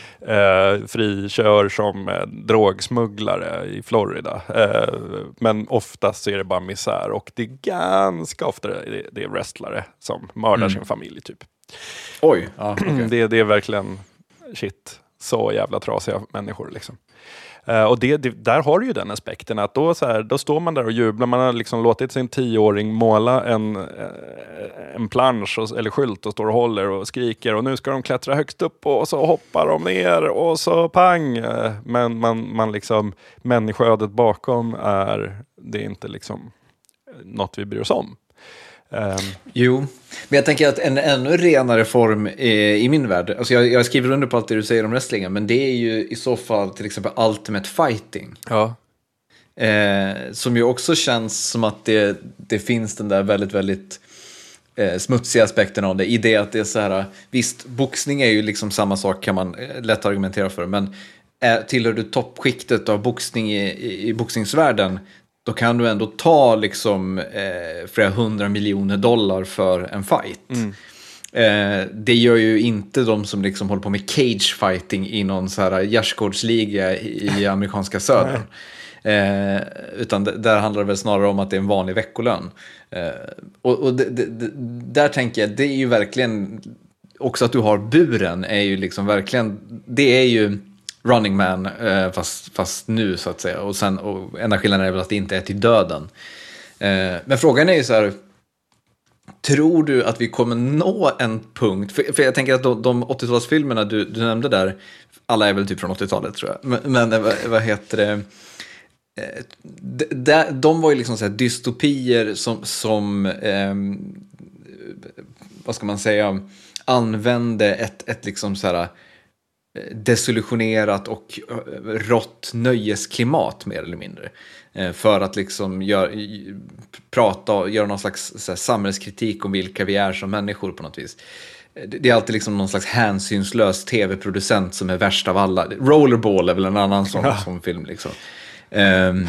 eh, frikör som eh, drogsmugglare i Florida. Eh, men oftast är det bara misär, och det är ganska ofta det, det är wrestlare som mördar mm. sin familj typ. Oj, ja, okay. det, det är verkligen shit, så jävla trasiga människor liksom. Uh, och det, det, där har du ju den aspekten att då, så här, då står man där och jublar. Man har liksom låtit sin tioåring måla en, en plansch och, eller skylt och står och håller och skriker, och nu ska de klättra högst upp och så hoppar de ner och så pang. Uh, men man, man liksom, människoödet bakom är, det är inte liksom något vi bryr oss om. Um. Jo, men jag tänker att en ännu renare form är, i min värld, alltså jag, jag skriver under på allt det du säger om wrestlingen, men det är ju i så fall till exempel Ultimate Fighting. Ja. Eh, som ju också känns som att det, det finns den där väldigt, väldigt eh, smutsiga aspekten av det, i det att det är så här, visst, boxning är ju liksom samma sak, kan man eh, lätt argumentera för, men eh, tillhör du toppskiktet av boxning i, i, i boxningsvärlden, då kan du ändå ta liksom eh, flera hundra miljoner dollar för en fight. Mm. Eh, det gör ju inte de som liksom håller på med cage fighting i någon så här gärdsgårdsliga i, i amerikanska södern. Eh, utan d- där handlar det väl snarare om att det är en vanlig veckolön. Eh, och och d- d- d- där tänker jag, det är ju verkligen också att du har buren är ju liksom verkligen, det är ju Running Man, eh, fast, fast nu så att säga. Och, sen, och enda skillnaden är väl att det inte är till döden. Eh, men frågan är ju så här, tror du att vi kommer nå en punkt? För, för jag tänker att de, de åttiotalsfilmerna du, du nämnde där, alla är väl typ från åttiotalet tror jag. Men, men vad, vad heter det? Eh, de, de var ju liksom så här dystopier som, som eh, vad ska man säga, använde ett, ett liksom så här desillusionerat och rått nöjesklimat mer eller mindre, för att liksom gör, prata och göra någon slags så här, samhällskritik om vilka vi är som människor på något vis. Det är alltid liksom någon slags hänsynslös tv-producent som är värst av alla. Rollerball är väl en annan sån, ja. sån film liksom. Um,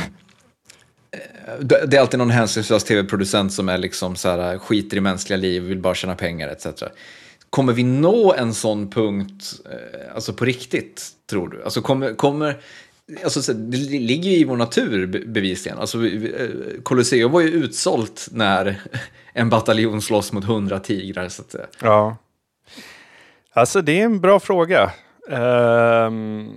det är alltid någon hänsynslös tv-producent som är liksom så här, skiter i mänskliga liv, vill bara tjäna pengar et cetera. Kommer vi nå en sån punkt, alltså på riktigt, tror du? Alltså kommer, kommer alltså det ligger ju i vår natur bevisligen. Alltså Colosseum var ju utsålt när en bataljon slåss mot hundra tigrar så att säga. Ja. Alltså det är en bra fråga. Um...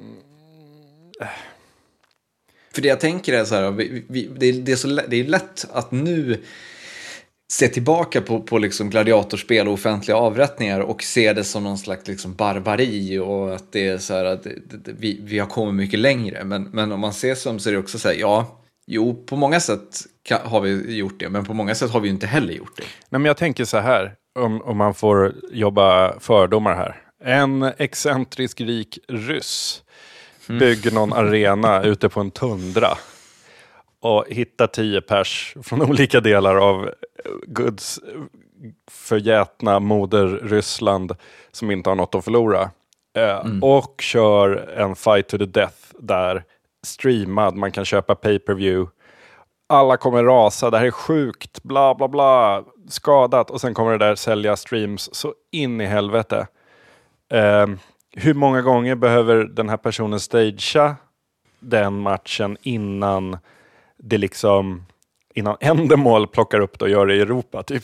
För det jag tänker är så här, vi, vi, det, är, det, är så, det är lätt att nu se tillbaka på, på liksom gladiatorspel och offentliga avrättningar och se det som någon slags liksom barbari, och att det är så här att det, det, vi, vi har kommit mycket längre. Men, men om man ser som så är det också så här, ja, jo, på många sätt kan, har vi gjort det, men på många sätt har vi inte heller gjort det. Nej, men jag tänker så här, om, om man får jobba fördomar här. En excentrisk rik ryss mm. bygger någon arena ute på en tundra och hittar tio pers från olika delar av Guds förgätna moder Ryssland som inte har något att förlora. Mm. Och kör en fight to the death där, streamad, man kan köpa pay-per-view. alla kommer rasa, det här är sjukt, bla bla bla, skadat, och sen kommer det där sälja streams så in i helvete. Eh, hur många gånger behöver den här personen stagea den matchen innan det liksom innan Endemol plockar upp det och gör det i Europa typ.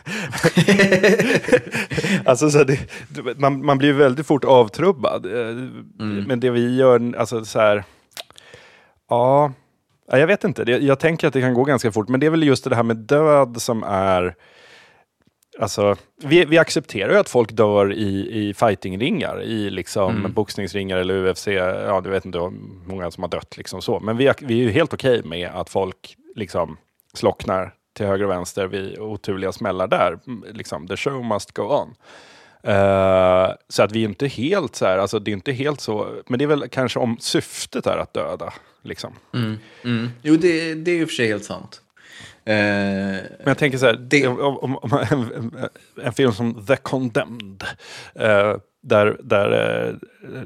Alltså så det, man, man blir väldigt fort avtrubbad. Mm. Men det vi gör, alltså så här, ja, jag vet inte. Jag tänker att det kan gå ganska fort, men det är väl just det här med död som är, alltså, vi, vi accepterar ju att folk dör i, i fightingringar, i liksom mm. boxningsringar eller U F C, ja, du vet inte hur många som har dött liksom så, men vi, vi är ju helt okej med att folk liksom slocknar till höger och vänster vid oturliga smällar där, liksom, the show must go on. Uh, så att vi är inte helt så här, alltså det är inte helt så, men det är väl kanske om syftet är att döda liksom. Mm. Mm. Jo, det, det är ju för sig helt sant. Uh, men jag tänker så här, det... om, om, om en, en film som The Condemned, uh, där, där uh,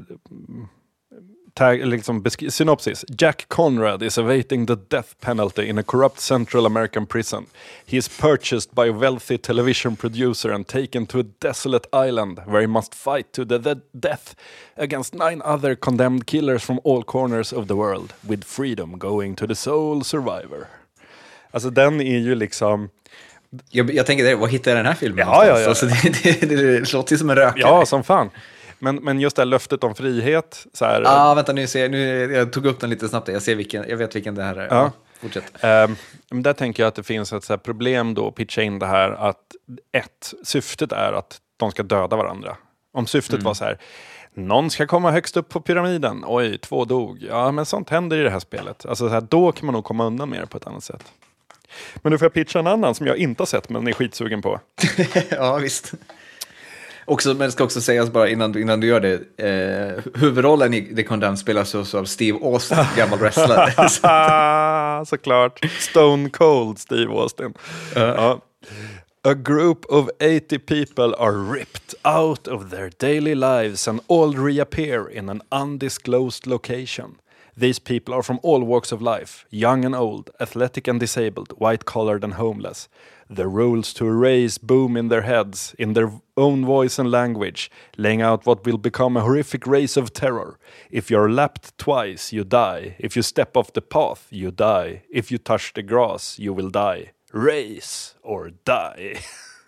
tag, liksom besk- synopsis: Jack Conrad is awaiting the death penalty in a corrupt Central American prison. He is purchased by a wealthy television producer and taken to a desolate island where he must fight to the, the death against nine other condemned killers from all corners of the world, with freedom going to the sole survivor. Alltså den är ju liksom... Jag, jag tänker, det, vad hittar jag den här filmen ja, ja, ja. Alltså, det, det, det, det låter ju som en rökare. Ja, som fan. Men, men just det här löftet om frihet så här... Ja, ah, vänta, nu ser jag, nu, jag tog upp den lite snabbt. Jag ser vilken, jag vet vilken det här är. Ja. Fortsätt. Um, där tänker jag att det finns ett så här problem då, pitcha in det här att ett, syftet är att de ska döda varandra. Om syftet mm. var så här, någon ska komma högst upp på pyramiden. Oj, två dog. Ja, men sånt händer i det här spelet. Alltså så här, då kan man nog komma undan med det på ett annat sätt. Men nu får jag pitcha en annan som jag inte har sett men är skitsugen på. Ja, visst. Också, men det ska också sägas bara innan du, innan du gör det. Eh, huvudrollen i The Condemned spelas också av Steve Austin, gammal wrestlare. Såklart. Stone Cold Steve Austin. Uh. Ja. A group of eighty people are ripped out of their daily lives and all reappear in an undisclosed location. These people are from all walks of life, young and old, athletic and disabled, white-collared and homeless. The rules to erase boom in their heads, in their own voice and language, laying out what will become a horrific race of terror. If you're lapped twice, you die. If you step off the path, you die. If you touch the grass, you will die. Race or die.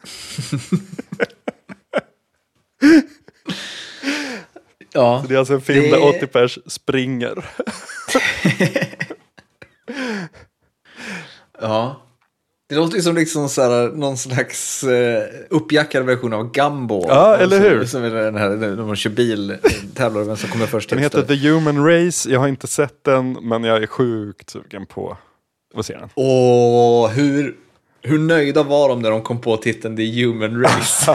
Ja, så det är alltså en film det... där åttio pers springer. Ja. Det låter ju som liksom så här, någon slags uh, uppjackad version av Gumball. Ja, eller hur? Som är den här, när man kör bil, tävlar vem som kommer först. Den heter The Human Race. Jag har inte sett den, men jag är sjukt sugen på att se den. Åh, hur, hur nöjda var de när de kom på titeln The Human Race?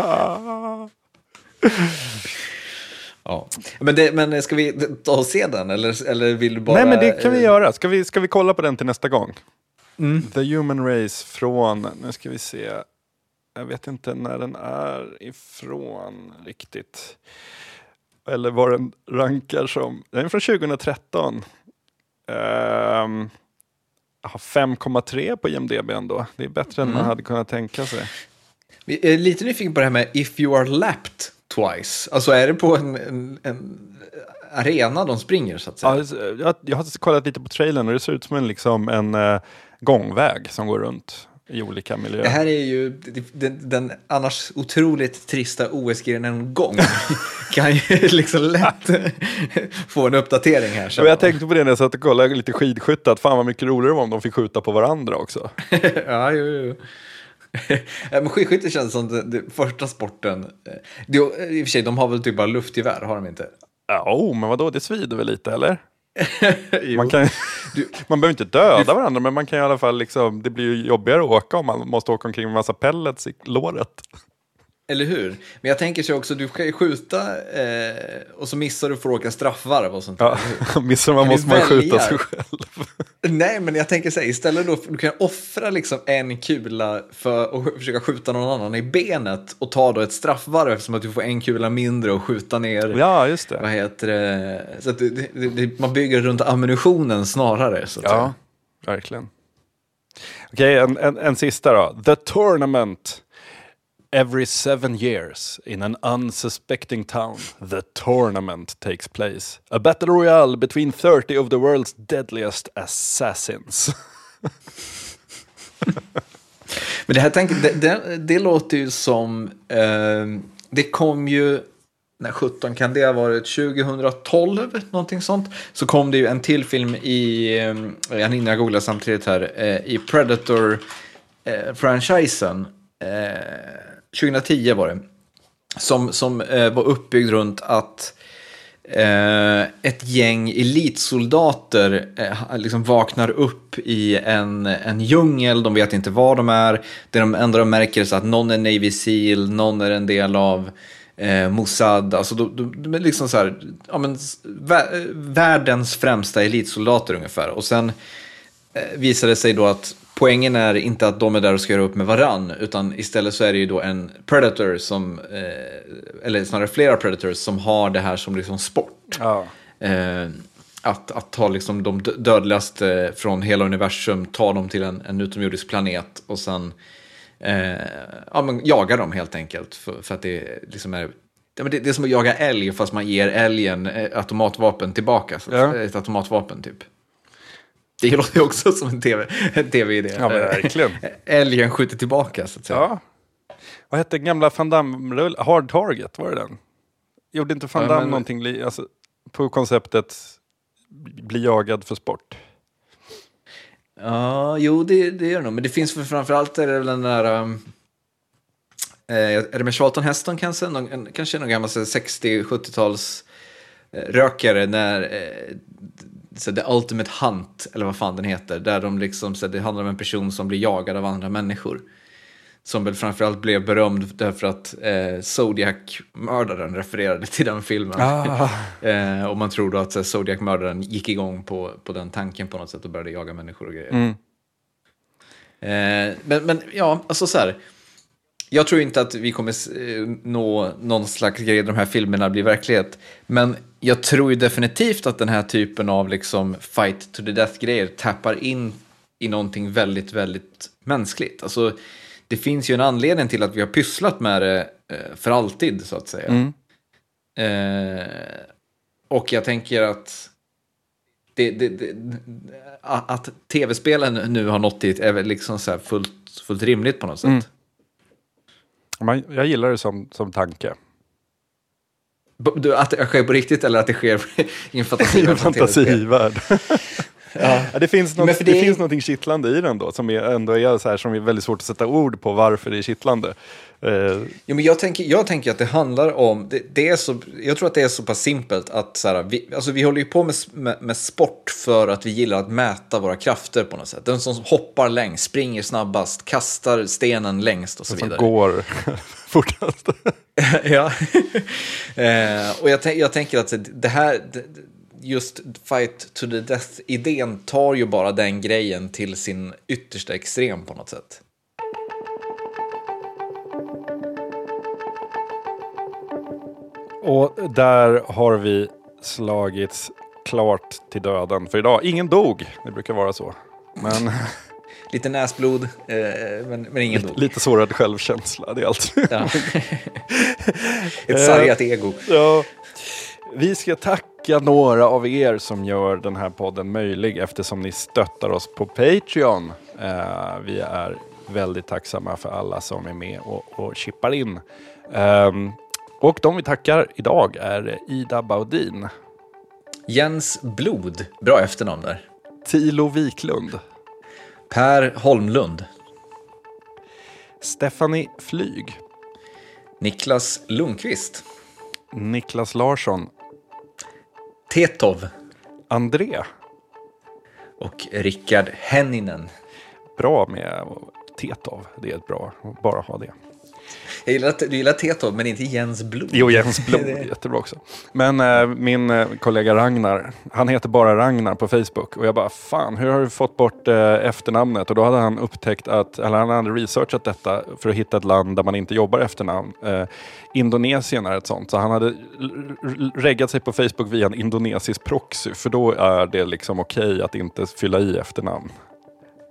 Ja. Men, det, men ska vi ta och se den? Eller, eller vill du bara... Nej, men det kan vi göra. Ska vi, ska vi kolla på den till nästa gång? Mm. The Human Race från... Nu ska vi se. Jag vet inte när den är ifrån riktigt. Eller vad den rankar som. Den är från tjugohundratretton. Um, fem komma tre på I M D B ändå. Det är bättre mm. än man hade kunnat tänka sig. Vi är lite nyfiken på det här med If You Are Lapped Twice. Alltså är det på en, en, en arena de springer så att säga? Ja, jag, jag har kollat lite på trailern och det ser ut som en, liksom, en uh, gångväg som går runt i olika miljöer. Det här är ju den, den annars otroligt trista O S-grejen gång. Kan ju liksom lätt få en uppdatering här. Och jag tänkte på det när jag satt och kollade lite skidskytte, att fan vad mycket roligare det var om de fick skjuta på varandra också. Ja, jo, jo. Men skidskytte känns som den, den första sporten. Det, i och för sig, de har väl typ bara luftgevär, har de inte? Ja, oh, men vadå, det svider väl lite, eller? man, kan, du, man behöver inte döda du, varandra, men man kan i alla fall liksom, det blir ju jobbigare att åka om man måste åka omkring med massa pellets i låret. Eller hur? Men jag tänker så också, du ska skjuta eh, och så missar du för att åka straffvarv och sånt. Ja, missar man måste man skjuta sig själv. Nej, men jag tänker säga, istället då, du kan offra liksom en kula för att försöka skjuta någon annan i benet och ta då ett straffvarv eftersom att du får en kula mindre och skjuta ner. Ja, just det. Vad heter det? Så att det, det, det, man bygger runt ammunitionen snarare. Så att ja, säga. Verkligen. Okej, en, en, en sista då. The Tournament. Every seven years in an unsuspecting town, the tournament takes place. A battle royale between thirty of the world's deadliest assassins. Men det här tänk, det, det, det låter ju som... Eh, det kom ju... När sjutton kan det ha varit? tjugohundratolv, någonting sånt. Så kom det ju en till film i... Eh, jag hinner googla samtidigt här. Eh, I Predator-franchisen. Eh, eh, tjugohundratio var det. Som, som eh, var uppbyggd runt att eh, ett gäng elitsoldater eh, liksom vaknar upp i en, en djungel. De vet inte var de är. Det de enda de märker är så att någon är Navy Seal, någon är en del av eh, Mossad. Alltså de, de, de är liksom så här, ja, men, vä- världens främsta elitsoldater ungefär. Och sen eh, visade det sig då att poängen är inte att de är där och ska göra upp med varann, utan istället så är det ju då en predator som, eh, eller snarare flera predators som har det här som liksom sport. Ja. Eh, att, att ta liksom de dödligaste från hela universum, ta dem till en, en utomjordisk planet och sen eh, ja, men jaga dem helt enkelt. För, för att det liksom är, det, det är som att jaga älg fast man ger älgen automatvapen tillbaka. Så ja. Ett automatvapen typ. Det låter ju också som en tv, en tv-idé. Ja, men verkligen. Älgen skjuter tillbaka, så att säga. Ja. Vad hette gamla Van Damme? Hard Target, var det den? Gjorde inte Van Damme ja, men... någonting alltså, på konceptet bli jagad för sport? Ja, jo, det, det är det nog. Men det finns för framförallt är det väl den där... Um, är det med Charlton Heston kanske? Någon, kanske någon gammal sextio-sjuttio-tals uh, rökare när... Uh, så The Ultimate Hunt, eller vad fan den heter, där de liksom, så det handlar om en person som blir jagad av andra människor, som väl framförallt blev berömd därför att eh, Zodiac-mördaren refererade till den filmen. Ah. eh, och man tror då att Zodiac-mördaren gick igång på, på den tanken på något sätt och började jaga människor och grejer. Mm. Eh, men, men ja, alltså så här, jag tror inte att vi kommer nå någon slags grej där de här filmerna blir verklighet. Men jag tror ju definitivt att den här typen av liksom fight to the death-grejer tappar in i någonting väldigt, väldigt mänskligt. Alltså, det finns ju en anledning till att vi har pysslat med det för alltid, så att säga. Mm. Eh, och jag tänker att det, det, det, att tv-spelen nu har nått dit är väl liksom så här fullt, fullt rimligt på något sätt. Mm. Man, jag gillar det som, som tanke. Du, att det sker på riktigt eller att det sker i en fantasivärld? fantasivärld. Ja. Ja, det finns något, det, det finns någonting kittlande i den då, som är ändå är så här, som är väldigt svårt att sätta ord på varför det är kittlande. Uh. Jo, men jag tänker, jag tänker att det handlar om, det, det är så, jag tror att det är så pass simpelt att så här, vi, alltså vi håller ju på med, med, med sport för att vi gillar att mäta våra krafter på något sätt. Den som hoppar längst, springer snabbast, kastar stenen längst och så vidare. Som går fortast. Ja, eh, och jag, jag tänker att det här, just fight to the death-idén tar ju bara den grejen till sin yttersta extrem på något sätt. Och där har vi slagits klart till döden för idag. Ingen dog, det brukar vara så. Men... Lite näsblod, eh, men, men ingen lite, dog. Lite sårad självkänsla, det är allt. Ja. Ett sargat ego. Ja. Vi ska tacka några av er som gör den här podden möjlig eftersom ni stöttar oss på Patreon. Eh, vi är väldigt tacksamma för alla som är med och, och chippar in. Um, och de vi tackar idag är Ida Baudin. Jens Blod, bra efternamn där. Tilo Wiklund. Per Holmlund. Stephanie Flyg. Niklas Lundqvist. Niklas Larsson. Tetov. André. Och Rickard Henninen. Bra med Tetov, det är ett bra, bara ha det. Jag gillar att du gillar Tetov, men inte Jens Blod. Jo, Jens Blod, jättebra också. Men äh, min äh, kollega Ragnar, han heter bara Ragnar på Facebook. Och jag bara, fan, hur har du fått bort äh, efternamnet? Och då hade han upptäckt att, eller han hade researchat detta för att hitta ett land där man inte jobbar efternamn. Äh, Indonesien är ett sånt. Så han hade reggat sig på Facebook via en indonesisk proxy. För då är det liksom okej att inte fylla i efternamn.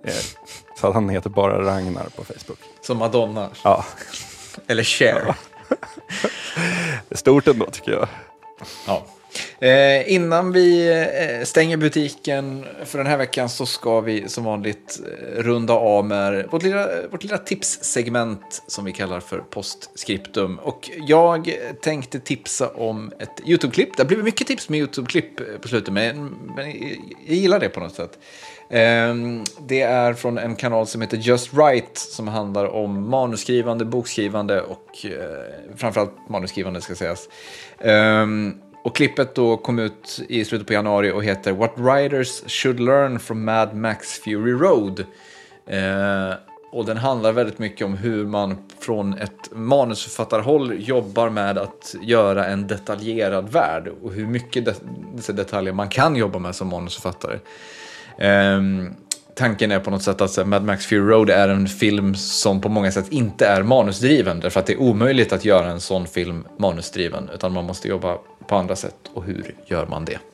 Eh, så att han heter bara Ragnar på Facebook. Som Madonna. Ja. Eller Cher. Ja. Det är stort ändå tycker jag. Ja. Eh, innan vi eh, stänger butiken för den här veckan så ska vi som vanligt eh, runda av med vårt lilla, vårt lilla tipssegment som vi kallar för postscriptum. Och jag tänkte tipsa om ett YouTube-klipp. Det har blivit mycket tips med YouTube-klipp på slutet, men, men jag gillar det på något sätt. Eh, det är från en kanal som heter Just Right som handlar om manusskrivande, bokskrivande och eh, framförallt manusskrivande ska sägas. Eh, Och klippet då kom ut i slutet på januari och heter What Writers Should Learn from Mad Max Fury Road. Eh, och den handlar väldigt mycket om hur man från ett manusförfattarhåll jobbar med att göra en detaljerad värld. Och hur mycket de- dessa detaljer man kan jobba med som manusförfattare. Eh, tanken är på något sätt att Mad Max Fury Road är en film som på många sätt inte är manusdriven. Därför att det är omöjligt att göra en sån film manusdriven. Utan man måste jobba på andra sätt. Och hur gör man det?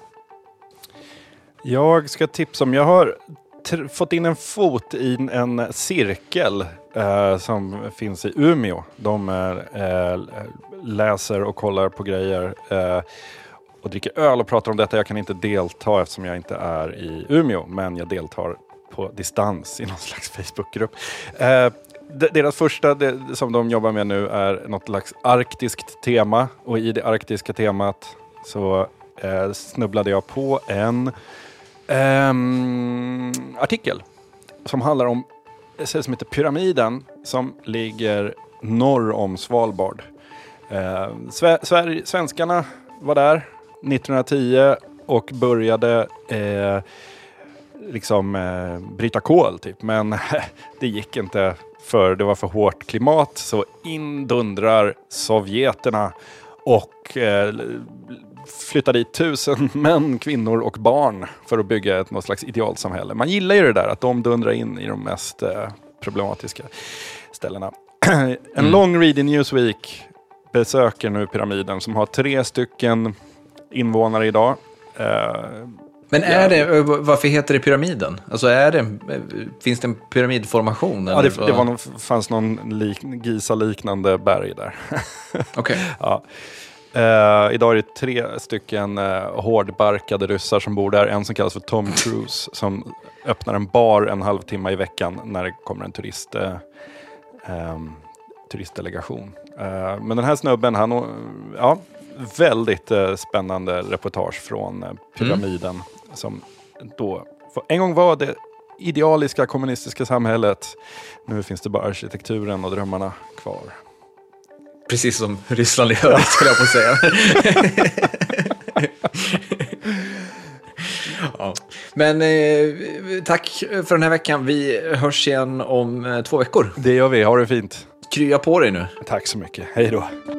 Jag ska tipsa om, jag har t- fått in en fot i en cirkel eh, som finns i Umeå. De eh, läser och kollar på grejer eh, och dricker öl och pratar om detta. Jag kan inte delta eftersom jag inte är i Umeå, men jag deltar på distans i någon slags Facebookgrupp. Eh, Deras första det, som de jobbar med nu är något slags arktiskt tema. Och i det arktiska temat så eh, snubblade jag på en eh, artikel som handlar om, som heter Pyramiden, som ligger norr om Svalbard. Eh, Sver- svenskarna var där nittonhundratio och började eh, liksom eh, bryta kol typ. Men det gick inte, för det var för hårt klimat, så indundrar sovjeterna och eh, flyttar dit tusen män, kvinnor och barn för att bygga ett något slags idealsamhälle. Man gillar ju det där att de dundrar in i de mest eh, problematiska ställena. En mm. lång read i Newsweek besöker nu pyramiden som har tre stycken invånare idag. Eh, Men är det, varför heter det pyramiden? Alltså är det, finns det en pyramidformation? Ja, det, det var någon, fanns någon lik, Giza-liknande berg där. Okej. Okay. Ja. Uh, idag är det tre stycken uh, hårdbarkade ryssar som bor där. En som kallas för Tom Cruise som öppnar en bar en halvtimme i veckan när det kommer en turist, uh, um, turistdelegation. Uh, men den här snubben, han, uh, ja, väldigt uh, spännande reportage från uh, pyramiden. Mm. Som då en gång var det idealiska kommunistiska samhället. Nu finns det bara arkitekturen och drömmarna kvar. Precis som Ryssland i övrigt, skulle jag på säga. Ja. Men eh, tack för den här veckan. Vi hörs igen om eh, två veckor. Det gör vi. Ha det fint. Krya på dig nu. Tack så mycket. Hej då.